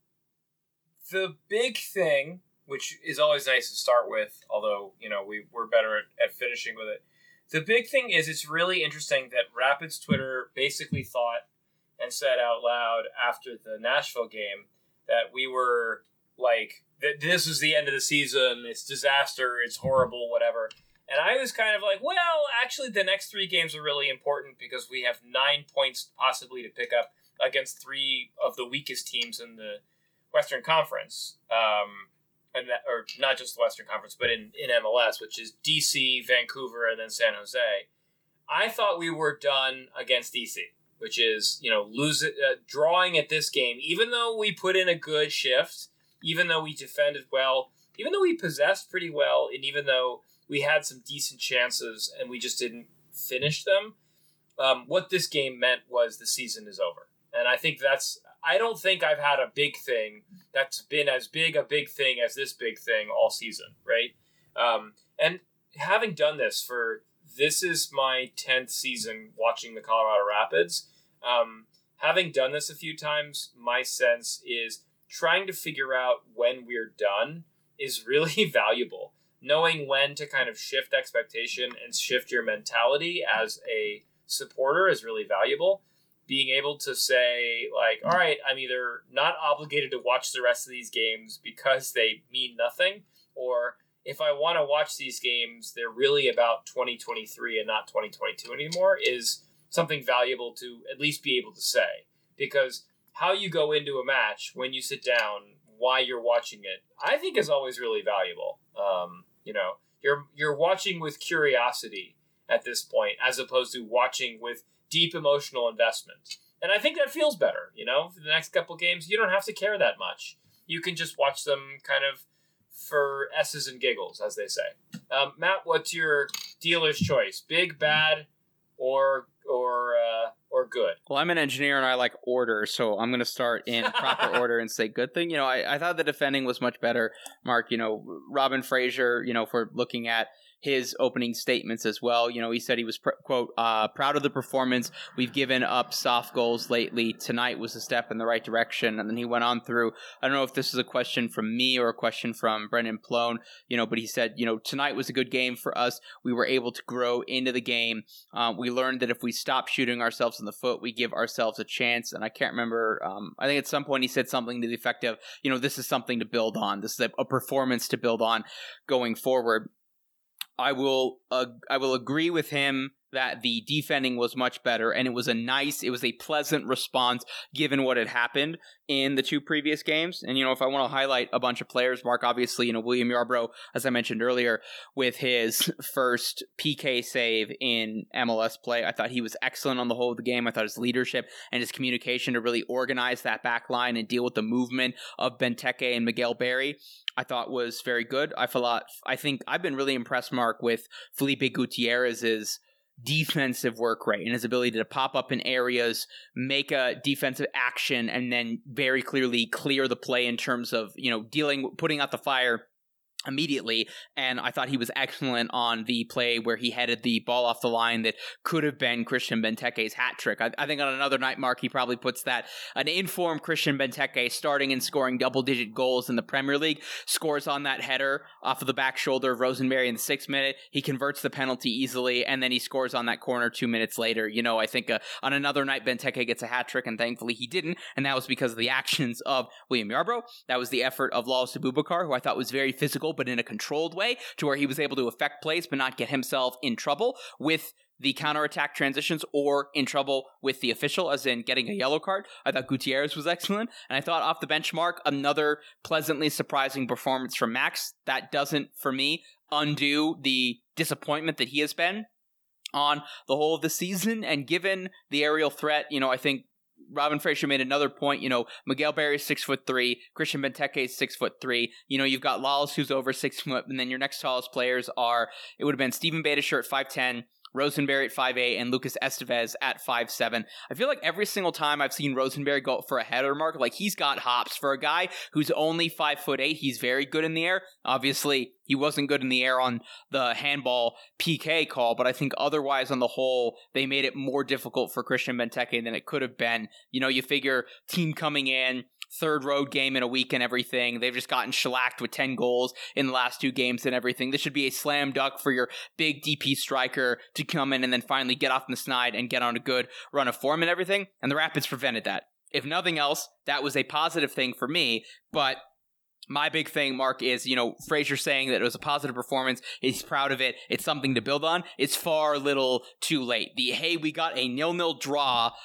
the big thing, which is always nice to start with, although, you know, we, we're better at, at finishing with it. The big thing is it's really interesting that Rapids Twitter basically thought and said out loud after the Nashville game that we were like, that this was the end of the season, it's disaster, it's horrible, whatever. And I was kind of like, well, actually the next three games are really important because we have nine points possibly to pick up against three of the weakest teams in the Western Conference. Um, and that, or not just the Western Conference, but in, in M L S, which is D C, Vancouver, and then San Jose. I thought we were done against D C, which is, you know, lose it, uh, drawing at this game, even though we put in a good shift, even though we defended well, even though we possessed pretty well, and even though we had some decent chances and we just didn't finish them, um, what this game meant was the season is over. And I think that's, I don't think I've had a big thing that's been as big a big thing as this big thing all season, right? Um, and having done this for, this is my tenth season watching the Colorado Rapids. Um, having done this a few times, my sense is trying to figure out when we're done is really valuable. Knowing when to kind of shift expectation and shift your mentality as a supporter is really valuable. Being able to say, like, all right, I'm either not obligated to watch the rest of these games because they mean nothing, or if I want to watch these games, they're really about twenty twenty-three and not twenty twenty-two anymore, is something valuable to at least be able to say. Because how you go into a match when you sit down, why you're watching it, I think is always really valuable. Um, you know, you're you're watching with curiosity at this point, as opposed to watching with deep emotional investment. And I think that feels better, you know? For the next couple games, you don't have to care that much. You can just watch them kind of for S's and giggles, as they say. Um, Matt, what's your dealer's choice? Big, bad, or or uh, or good? Well, I'm an engineer and I like order, so I'm going to start in proper order and say good thing. You know, I, I thought the defending was much better, Mark. You know, Robin Fraser, you know, if we're looking at his opening statements as well. You know, he said he was, pr- quote, uh, proud of the performance. We've given up soft goals lately. Tonight was a step in the right direction. And then he went on through, I don't know if this is a question from me or a question from Brendan Plone, you know, but he said, you know, tonight was a good game for us. We were able to grow into the game. Uh, we learned that if we stop shooting ourselves in the foot, we give ourselves a chance. And I can't remember, um, I think at some point he said something to the effect of, you know, this is something to build on. This is a, a performance to build on going forward. I will uh, I will agree with him that the defending was much better, and it was a nice, it was a pleasant response given what had happened in the two previous games. And, you know, if I want to highlight a bunch of players, Mark, obviously, you know, William Yarbrough, as I mentioned earlier, with his first P K save in M L S play, I thought he was excellent on the whole of the game. I thought his leadership and his communication to really organize that back line and deal with the movement of Benteke and Miguel Berry, I thought was very good. I thought, I think I've been really impressed, Mark, with Felipe Gutierrez's defensive work rate and his ability to pop up in areas, make a defensive action, and then very clearly clear the play in terms of, you know, dealing, putting out the fire immediately. And I thought he was excellent on the play where he headed the ball off the line that could have been Christian Benteke's hat trick. I, I think on another night, Mark, he probably puts that, an informed Christian Benteke starting and scoring double-digit goals in the Premier League, scores on that header off of the back shoulder of Rosenberry in the sixth minute. He converts the penalty easily, and then he scores on that corner two minutes later. You know, I think uh, on another night, Benteke gets a hat trick, and thankfully he didn't, and that was because of the actions of William Yarbrough. That was the effort of Lawless Abubakar, who I thought was very physical, but in a controlled way, to where he was able to affect plays but not get himself in trouble with the counterattack transitions or in trouble with the official, as in getting a yellow card. I thought Gutierrez was excellent, and I thought off the bench, Mark, another pleasantly surprising performance from Max. That doesn't, for me, undo the disappointment that he has been on the whole of the season, and given the aerial threat, you know, I think Robin Fraser made another point. You know, Miguel Berry is six foot three, Christian Benteke is six foot three. You know, you've got Lawless, who's over six foot, and then your next tallest players are, it would have been Steven Beitashour at five ten, Rosenberry at five eight, and Lucas Estevez at five seven. I feel like every single time I've seen Rosenberry go for a header, Mark, like he's got hops. For a guy who's only five foot eight, he's very good in the air. Obviously, he wasn't good in the air on the handball P K call, but I think otherwise on the whole, they made it more difficult for Christian Benteke than it could have been. You know, you figure team coming in, third road game in a week and everything. They've just gotten shellacked with ten goals in the last two games and everything. This should be a slam dunk for your big D P striker to come in and then finally get off in the snide and get on a good run of form and everything. And the Rapids prevented that. If nothing else, that was a positive thing for me. But my big thing, Mark, is, you know, Fraser saying that it was a positive performance. He's proud of it. It's something to build on. It's far little too late. The, hey, we got a nil-nil draw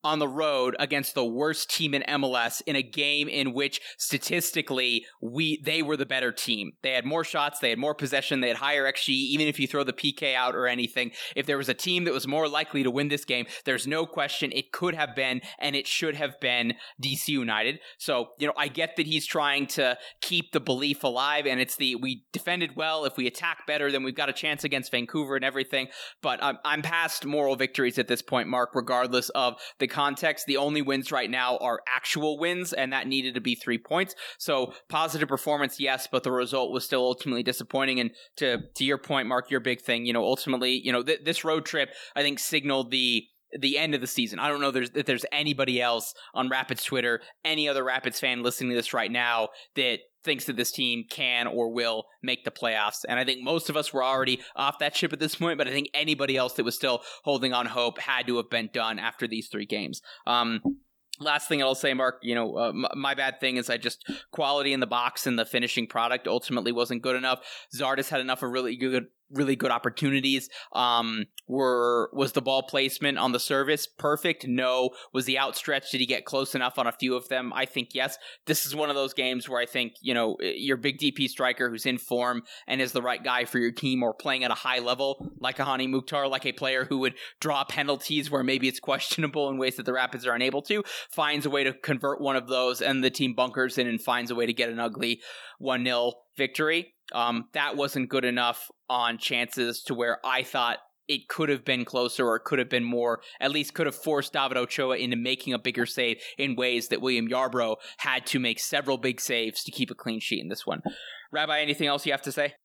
on the road against the worst team in M L S in a game in which statistically we they were the better team. They had more shots, they had more possession, they had higher X G, even if you throw the P K out or anything. If there was a team that was more likely to win this game, there's no question it could have been and it should have been D C United. So, you know, I get that he's trying to keep the belief alive, and it's the we defended well, if we attack better, then we've got a chance against Vancouver and everything. But I'm, I'm past moral victories at this point, Mark, regardless of the context. The only wins right now are actual wins, and that needed to be three points. So positive performance, yes, but the result was still ultimately disappointing. And to to your point, Mark, your big thing, you know, ultimately, you know, th- this road trip, I think, signaled the the end of the season. I don't know there's, if there's anybody else on Rapids Twitter, any other Rapids fan listening to this right now that thinks that this team can or will make the playoffs. And I think most of us were already off that ship at this point, but I think anybody else that was still holding on hope had to have been done after these three games. Um, Last thing I'll say, Mark, you know, uh, m- my bad thing is I just, quality in the box and the finishing product ultimately wasn't good enough. Zardes had enough of really good, really good opportunities. Um, were, was the ball placement on the service perfect? No. Was the outstretch? Did he get close enough on a few of them? I think yes. This is one of those games where I think, you know, your big D P striker who's in form and is the right guy for your team or playing at a high level, like a Hani Mukhtar, like a player who would draw penalties where maybe it's questionable in ways that the Rapids are unable to, finds a way to convert one of those and the team bunkers in and finds a way to get an ugly one nil victory. Um, that wasn't good enough on chances to where I thought it could have been closer or it could have been more, at least could have forced David Ochoa into making a bigger save in ways that William Yarbrough had to make several big saves to keep a clean sheet in this one. Rabbi, anything else you have to say?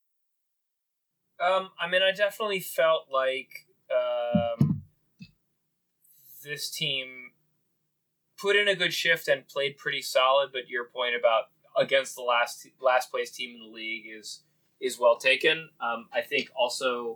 Um, I mean, I definitely felt like um, this team put in a good shift and played pretty solid, but your point about against the last last place team in the league is is well taken. Um, I think also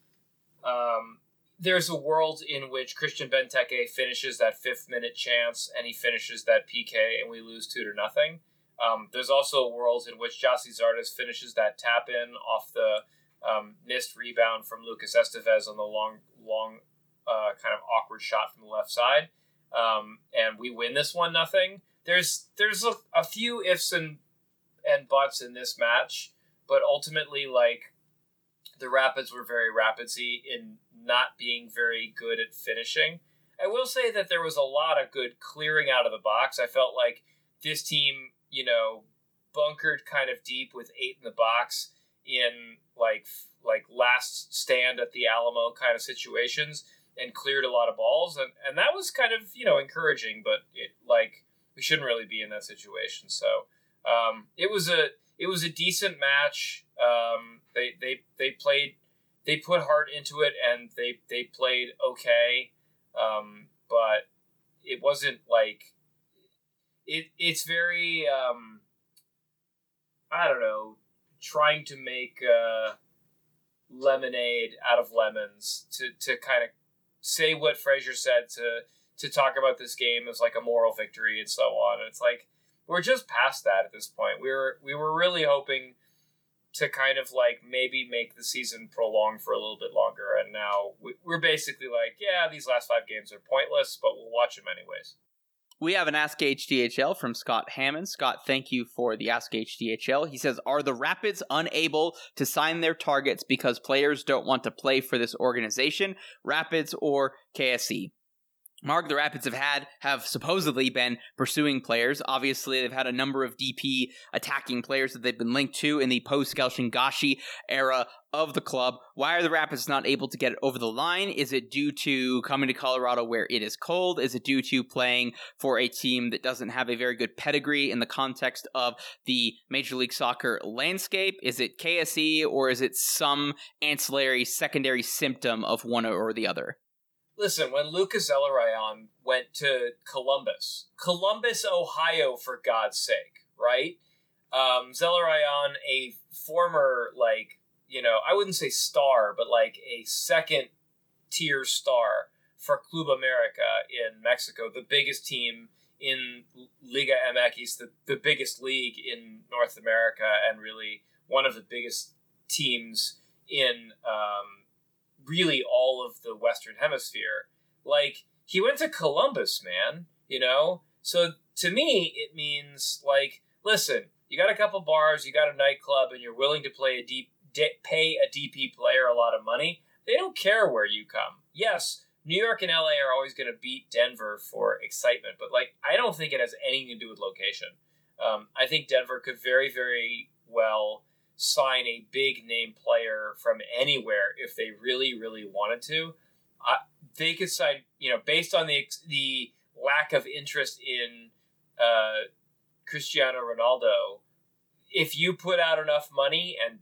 um, there's a world in which Christian Benteke finishes that fifth minute chance and he finishes that P K and we lose two to nothing. Um, there's also a world in which Gyasi Zardes finishes that tap in off the um, missed rebound from Lucas Estevez on the long long uh, kind of awkward shot from the left side, um, and we win this one nothing. There's there's a, a few ifs and and buts in this match, but ultimately, like, the Rapids were very Rapidsy in not being very good at finishing. I will say that there was a lot of good clearing out of the box. I felt like this team, you know, bunkered kind of deep with eight in the box in like like last stand at the Alamo kind of situations and cleared a lot of balls, and and that was kind of, you know, encouraging, but it like. We shouldn't really be in that situation. So um, it was a it was a decent match. Um, they they they played they put heart into it and they they played okay, um, but it wasn't like it. It's very um, I don't know, trying to make uh, lemonade out of lemons to to kind of say what Fraser said to. to talk about this game as like a moral victory and so on. And it's like, we're just past that at this point. We were, we were really hoping to kind of like maybe make the season prolong for a little bit longer. And now we, we're basically like, yeah, these last five games are pointless, but we'll watch them anyways. We have an Ask H D H L from Scott Hammond. Scott, thank you for the Ask H D H L. He says, are the Rapids unable to sign their targets because players don't want to play for this organization, Rapids or K S E? Mark, the Rapids have had, have supposedly been pursuing players. Obviously, they've had a number of D P attacking players that they've been linked to in the post-Gelshingashi era of the club. Why are the Rapids not able to get it over the line? Is it due to coming to Colorado where it is cold? Is it due to playing for a team that doesn't have a very good pedigree in the context of the Major League Soccer landscape? Is it K S E, or is it some ancillary secondary symptom of one or the other? Listen, when Lucas Zelarayan went to Columbus, Columbus, Ohio, for God's sake, right? Um, Zelarayan, a former, like, you know, I wouldn't say star, but like a second-tier star for Club America in Mexico, the biggest team in Liga M X, the, the biggest league in North America, and really one of the biggest teams in... Um, really all of the Western Hemisphere. Like, he went to Columbus, man, you know? So to me, it means, like, listen, you got a couple bars, you got a nightclub, and you're willing to play a deep, de- pay a D P player a lot of money. They don't care where you come. Yes, New York and L A are always going to beat Denver for excitement, but, like, I don't think it has anything to do with location. Um, I think Denver could very, very well sign a big name player from anywhere if they really, really wanted to. Uh, they could sign, you know, based on the the lack of interest in uh, Cristiano Ronaldo, if you put out enough money, and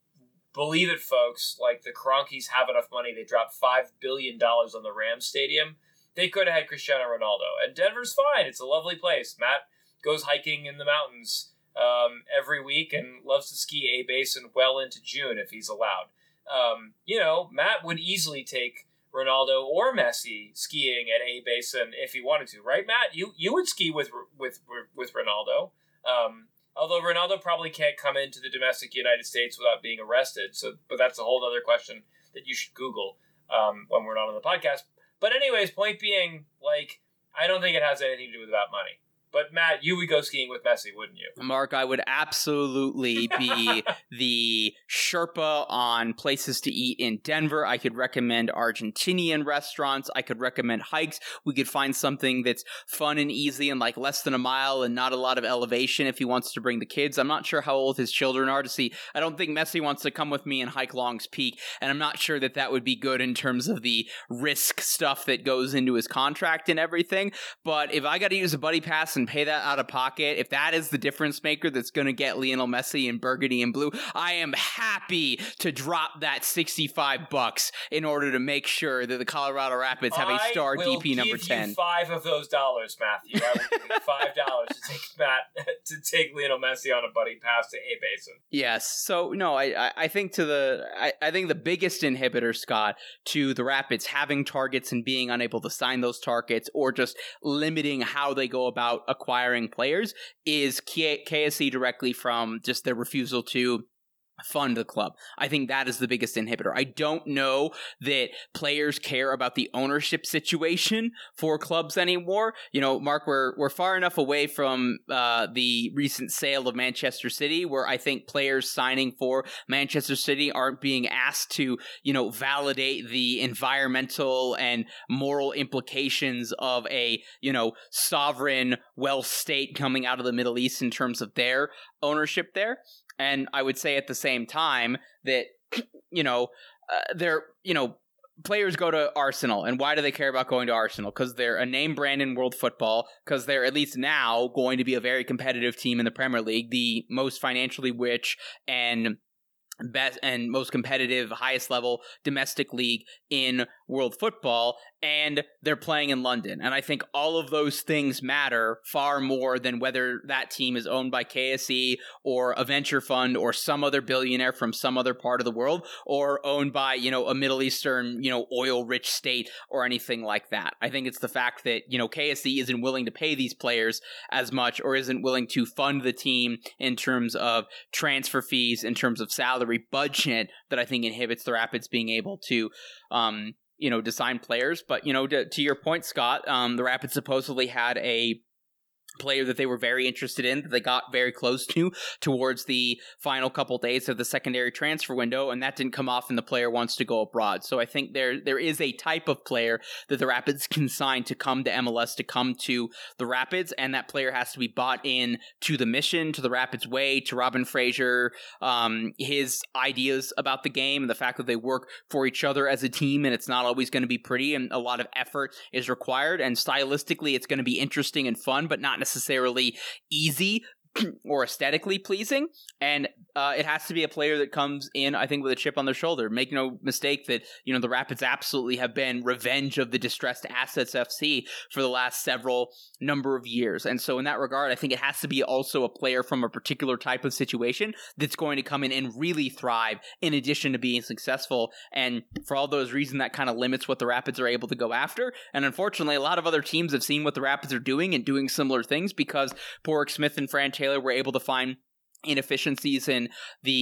believe it, folks, like the Cronkies have enough money, they dropped five billion dollars on the Rams Stadium, they could have had Cristiano Ronaldo. And Denver's fine. It's a lovely place. Matt goes hiking in the mountains um, every week and loves to ski A-Basin well into June if he's allowed. Um, you know, Matt would easily take Ronaldo or Messi skiing at A-Basin if he wanted to, right, Matt? You you would ski with with with Ronaldo. Um, although Ronaldo probably can't come into the domestic United States without being arrested. So, but that's a whole other question that you should Google um, when we're not on the podcast. But anyways, point being, like, I don't think it has anything to do with about money. But Matt, you would go skiing with Messi, wouldn't you? Mark, I would absolutely be the Sherpa on places to eat in Denver. I could recommend Argentinian restaurants. I could recommend hikes. We could find something that's fun and easy and like less than a mile and not a lot of elevation if he wants to bring the kids. I'm not sure how old his children are to see. I don't think Messi wants to come with me and hike Long's Peak, and I'm not sure that that would be good in terms of the risk stuff that goes into his contract and everything. But if I got to use a buddy pass and pay that out of pocket, if that is the difference maker that's going to get Lionel Messi in burgundy and blue, I am happy to drop that sixty-five bucks in order to make sure that the Colorado Rapids have a star D P number ten. I will give you five of those dollars, Matthew. I will give you five dollars to take Matt to take Lionel Messi on a buddy pass to A-Basin. Yes. So no, I I think to the I, I think the biggest inhibitor, Scott, to the Rapids having targets and being unable to sign those targets, or just limiting how they go about acquiring players, is K S E directly from just their refusal to fund the club. I think that is the biggest inhibitor. I don't know that players care about the ownership situation for clubs anymore. You know, Mark, we're we're far enough away from uh, the recent sale of Manchester City where I think players signing for Manchester City aren't being asked to, you know, validate the environmental and moral implications of a, you know, sovereign wealth state coming out of the Middle East in terms of their ownership there. And I would say at the same time that, you know, uh, they're, you know, players go to Arsenal. And why do they care about going to Arsenal? Because they're a name brand in world football, because they're at least now going to be a very competitive team in the Premier League, the most financially rich and best and most competitive, highest level domestic league in world football, and they're playing in London. And I think all of those things matter far more than whether that team is owned by K S E or a venture fund or some other billionaire from some other part of the world, or owned by, you know, a Middle Eastern, you know, oil-rich state or anything like that. I think it's the fact that, you know, K S E isn't willing to pay these players as much, or isn't willing to fund the team in terms of transfer fees, in terms of salary budget, that I think inhibits the Rapids being able to, um, you know, to sign players. But, you know, to, to your point, Scott, um, the Rapids supposedly had a player that they were very interested in, that they got very close to towards the final couple days of the secondary transfer window, and that didn't come off, and the player wants to go abroad. So I think there there is a type of player that the Rapids can sign to come to M L S, to come to the Rapids, and that player has to be bought in to the mission, to the Rapids way, to Robin Fraser, um, his ideas about the game, and the fact that they work for each other as a team, and it's not always going to be pretty, and a lot of effort is required, and stylistically it's going to be interesting and fun, but not necessarily necessarily easy or aesthetically pleasing. And uh, it has to be a player that comes in, I think, with a chip on their shoulder. Make no mistake that, you know, the Rapids absolutely have been Revenge of the Distressed Assets F C for the last several number of years. And so in that regard, I think it has to be also a player from a particular type of situation that's going to come in and really thrive in addition to being successful. And for all those reasons, that kind of limits what the Rapids are able to go after. And unfortunately, a lot of other teams have seen what the Rapids are doing and doing similar things, because Porrick Smith and Fran Taylor were able to find inefficiencies in the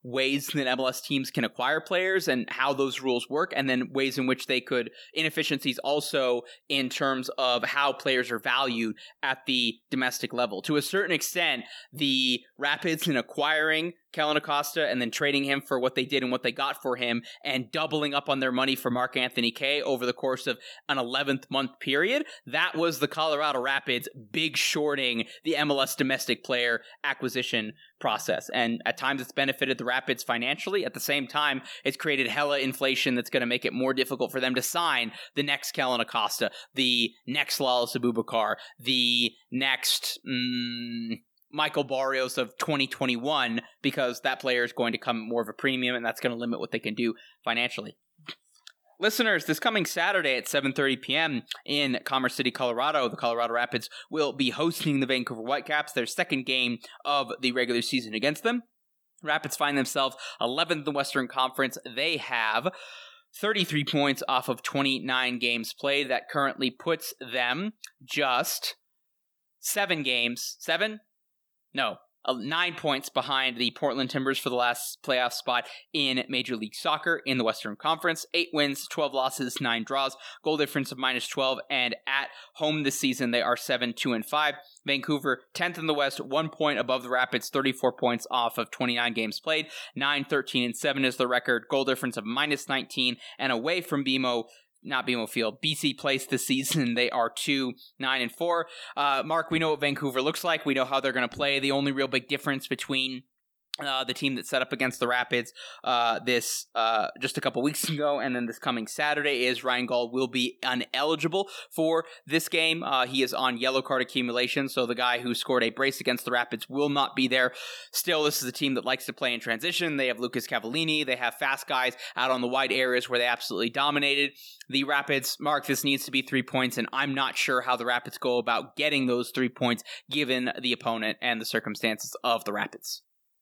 ways that M L S teams can acquire players and how those rules work, and then ways in which they could, inefficiencies also in terms of how players are valued at the domestic level. To a certain extent, the Rapids in acquiring Kellyn Acosta and then trading him for what they did and what they got for him and doubling up on their money for Mark Anthony Kaye over the course of an eleventh month period, that was the Colorado Rapids big shorting the M L S domestic player acquisition process. And at times it's benefited the Rapids financially. At the same time, it's created hella inflation that's going to make it more difficult for them to sign the next Kellyn Acosta, the next Lalas Abubakar, the next... Mm, Michael Barrios of twenty twenty-one, because that player is going to come more of a premium, and that's going to limit what they can do financially. Listeners, this coming Saturday at seven thirty p.m. in Commerce City, Colorado, the Colorado Rapids will be hosting the Vancouver Whitecaps, their second game of the regular season against them. Rapids find themselves eleventh in the Western Conference. They have thirty-three points off of twenty-nine games played. That currently puts them just seven games. Seven? No, uh, nine points behind the Portland Timbers for the last playoff spot in Major League Soccer in the Western Conference. Eight wins, twelve losses, nine draws, goal difference of minus twelve, and at home this season they are seven, two, and five. Vancouver, tenth in the West, one point above the Rapids, thirty-four points off of twenty-nine games played. nine, thirteen, and seven is the record, goal difference of minus nineteen, and away from B M O, not B M O Field, B C Place this season, they are two, nine, and four. Uh, Mark, we know what Vancouver looks like. We know how they're going to play. The only real big difference between uh, the team that set up against the Rapids uh, this uh, just a couple weeks ago and then this coming Saturday is Ryan Gauld will be ineligible for this game. Uh, he is on yellow card accumulation, so the guy who scored a brace against the Rapids will not be there. Still, this is a team that likes to play in transition. They have Lucas Cavallini. They have fast guys out on the wide areas where they absolutely dominated. The Rapids, Mark, this needs to be three points, and I'm not sure how the Rapids go about getting those three points given the opponent and the circumstances of the Rapids.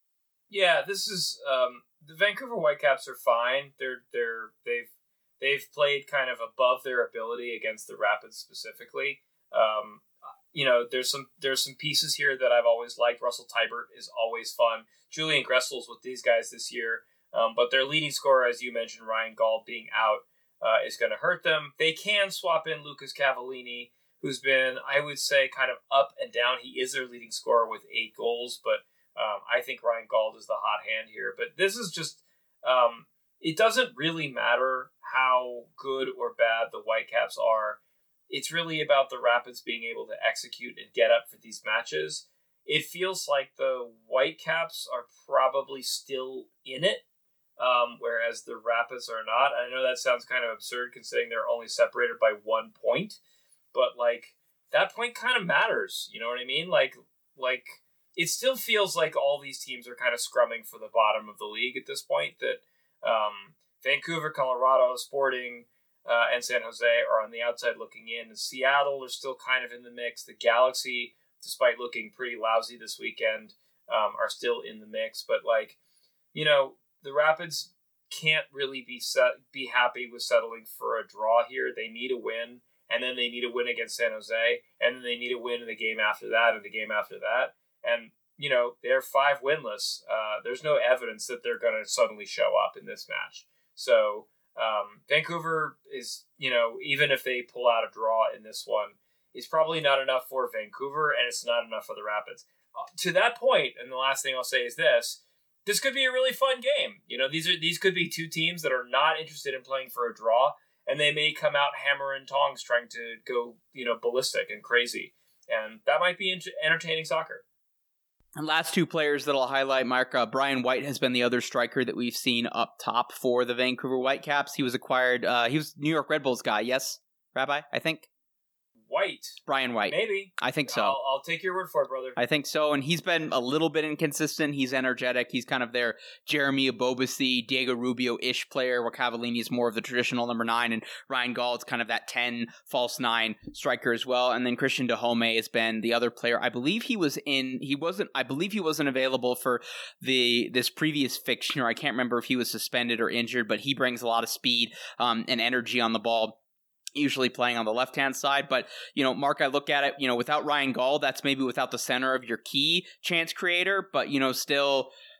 Yeah, this is um, the Vancouver Whitecaps are fine. They're they're they've they've played kind of above their ability against the Rapids specifically. Um, you know, there's some there's some pieces here that I've always liked. Russell Teibert is always fun. Julian Gressel's with these guys this year, um, but their leading scorer, as you mentioned, Ryan Gauld being out, uh, is going to hurt them. They can swap in Lucas Cavallini, who's been, I would say, kind of up and down. He is their leading scorer with eight goals, but Um, I think Ryan Gauld is the hot hand here, but this is just, um, it doesn't really matter how good or bad the Whitecaps are. It's really about the Rapids being able to execute and get up for these matches. It feels like the Whitecaps are probably still in it, um, whereas the Rapids are not. I know that sounds kind of absurd considering they're only separated by one point, but like that point kind of matters. You know what I mean? Like, like, it still feels like all these teams are kind of scrumming for the bottom of the league at this point, that um, Vancouver, Colorado, Sporting, uh, and San Jose are on the outside looking in. And Seattle are still kind of in the mix. The Galaxy, despite looking pretty lousy this weekend, um, are still in the mix. But, like, you know, the Rapids can't really be set, be happy with settling for a draw here. They need a win, and then they need a win against San Jose, and then they need a win in the game after that and the game after that. And, you know, they're five winless. Uh, there's no evidence that they're going to suddenly show up in this match. So um, Vancouver is, you know, even if they pull out a draw in this one, is probably not enough for Vancouver, and it's not enough for the Rapids. Uh, to that point, and the last thing I'll say is this, this could be a really fun game. You know, these are these could be two teams that are not interested in playing for a draw, and they may come out hammer and tongs trying to go, you know, ballistic and crazy. And that might be ent- entertaining soccer. And last two players that I'll highlight, Mark, uh, Brian White has been the other striker that we've seen up top for the Vancouver Whitecaps. He was acquired, uh, he was New York Red Bulls guy, yes, Rabbi, I think? White. Brian White. Maybe. I think so. I'll, I'll take your word for it, brother. I think so, and he's been a little bit inconsistent. He's energetic. He's kind of their Jeremy Ebobisse, Diego Rubio-ish player, where Cavallini is more of the traditional number nine, and Ryan Gauld's kind of that ten, false nine striker as well. And then Christian Dajome has been the other player. I believe he was in, he wasn't, I believe he wasn't available for the this previous fixture. I can't remember if he was suspended or injured, but he brings a lot of speed um, and energy on the ball, usually playing on the left-hand side. But, you know, Mark, I look at it, you know, without Ryan Gauld, that's maybe without the center of your key chance creator, but, you know, still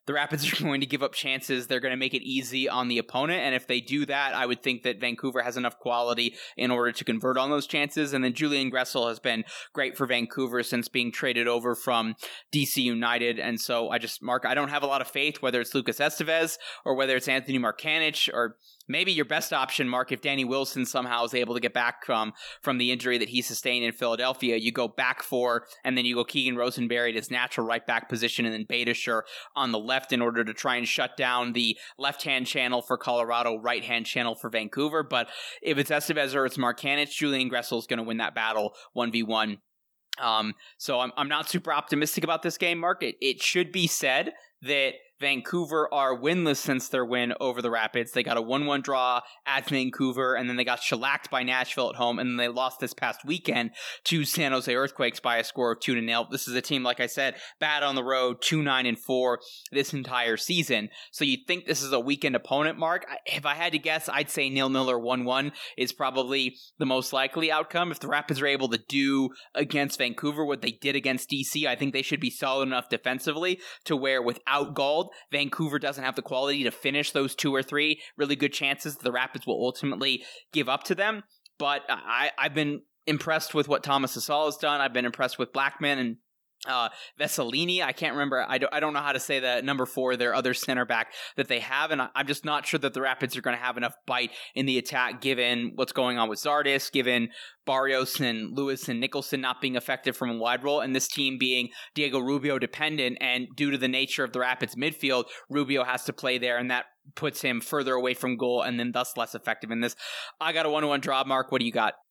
the Rapids are going to give up chances. They're going to make it easy on the opponent. And if they do that, I would think that Vancouver has enough quality in order to convert on those chances. And then Julian Gressel has been great for Vancouver since being traded over from D C United. And so I just, Mark, I don't have a lot of faith, whether it's Lucas Estevez or whether it's Anthony Markanich or maybe your best option, Mark, if Danny Wilson somehow is able to get back from, from the injury that he sustained in Philadelphia, you go back for, and then you go Keegan Rosenberry at his natural right back position, and then Beitashour on the left in order to try and shut down the left-hand channel for Colorado, right-hand channel for Vancouver. But if it's Estevez or it's Markanich, Julian Gressel is going to win that battle one v one. Um, so I'm I'm not super optimistic about this game, Mark. It, it should be said that Vancouver are winless since their win over the Rapids. They got a one one draw at Vancouver, and then they got shellacked by Nashville at home, and then they lost this past weekend to San Jose Earthquakes by a score of two to nil. This is a team, like I said, bad on the road, two nine and four this entire season. So you'd think this is a weekend opponent, Mark. If I had to guess, I'd say nil nil or one one is probably the most likely outcome. If the Rapids are able to do against Vancouver what they did against D C, I think they should be solid enough defensively to where without Gauld, Vancouver doesn't have the quality to finish those two or three really good chances the Rapids will ultimately give up to them. But I, I've been impressed with what Thomas Hasal has done. I've been impressed with Blackman and Uh, Vesselini. I can't remember. I don't, I don't know how to say that number four, their other center back that they have. And I, I'm just not sure that the Rapids are going to have enough bite in the attack given what's going on with Zardes, given Barrios and Lewis and Nicholson not being effective from a wide role, and this team being Diego Rubio dependent. And due to the nature of the Rapids midfield, Rubio has to play there, and that puts him further away from goal and then thus less effective in this. I got a one to one draw, Mark. What do you got?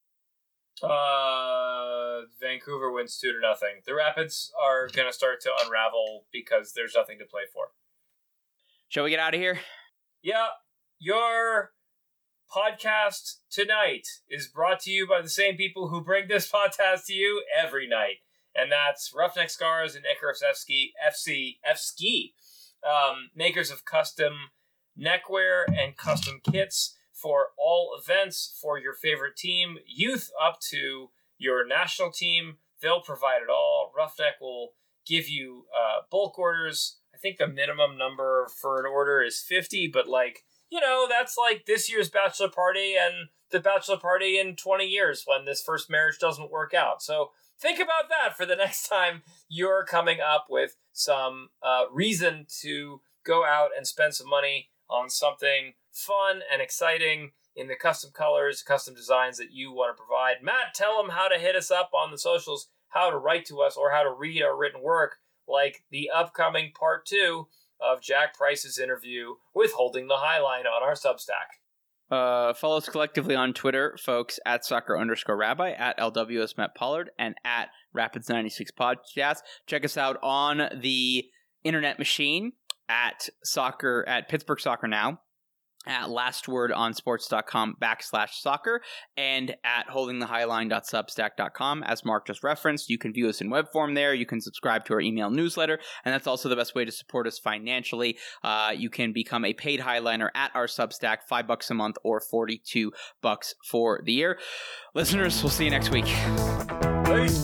Uh, Vancouver wins two to nothing. The Rapids are going to start to unravel because there's nothing to play for. Shall we get out of here? Yeah. Your podcast tonight is brought to you by the same people who bring this podcast to you every night. And that's Roughneck Scars and Icarus F Ski, F C, F Ski, um, makers of custom neckwear and custom kits for all events for your favorite team, youth up to your national team. They'll provide it all. Roughneck will give you uh, bulk orders. I think the minimum number for an order is fifty, but like, you know, that's like this year's bachelor party and the bachelor party in twenty years when this first marriage doesn't work out. So think about that for the next time you're coming up with some uh, reason to go out and spend some money on something fun and exciting in the custom colors, custom designs that you want to provide. Matt, tell them how to hit us up on the socials, how to write to us, or how to read our written work, like the upcoming part two of Jack Price's interview with Holding the Highline on our Substack. Uh, follow us collectively on Twitter, folks, at soccer underscore rabbi, at L W S Matt Pollard, and at Rapids ninety-six Podcast. Check us out on the internet machine at soccer, at Pittsburgh Soccer Now, at lastwordonsports.com backslash soccer, and at holdingthehighline.substack dot com. As Mark just referenced, you can view us in web form there. You can subscribe to our email newsletter, and that's also the best way to support us financially. Uh, you can become a paid Highliner at our Substack, five bucks a month or forty-two bucks for the year. Listeners, we'll see you next week. Peace.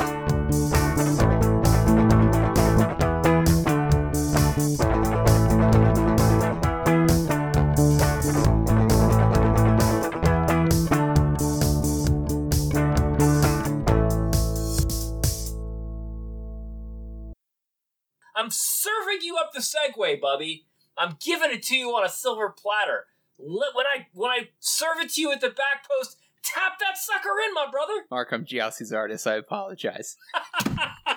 I'm serving you up the Segway, Bubby. I'm giving it to you on a silver platter. When I when I serve it to you at the back post, tap that sucker in, my brother. Mark, I'm Giassi Zardes. I apologize.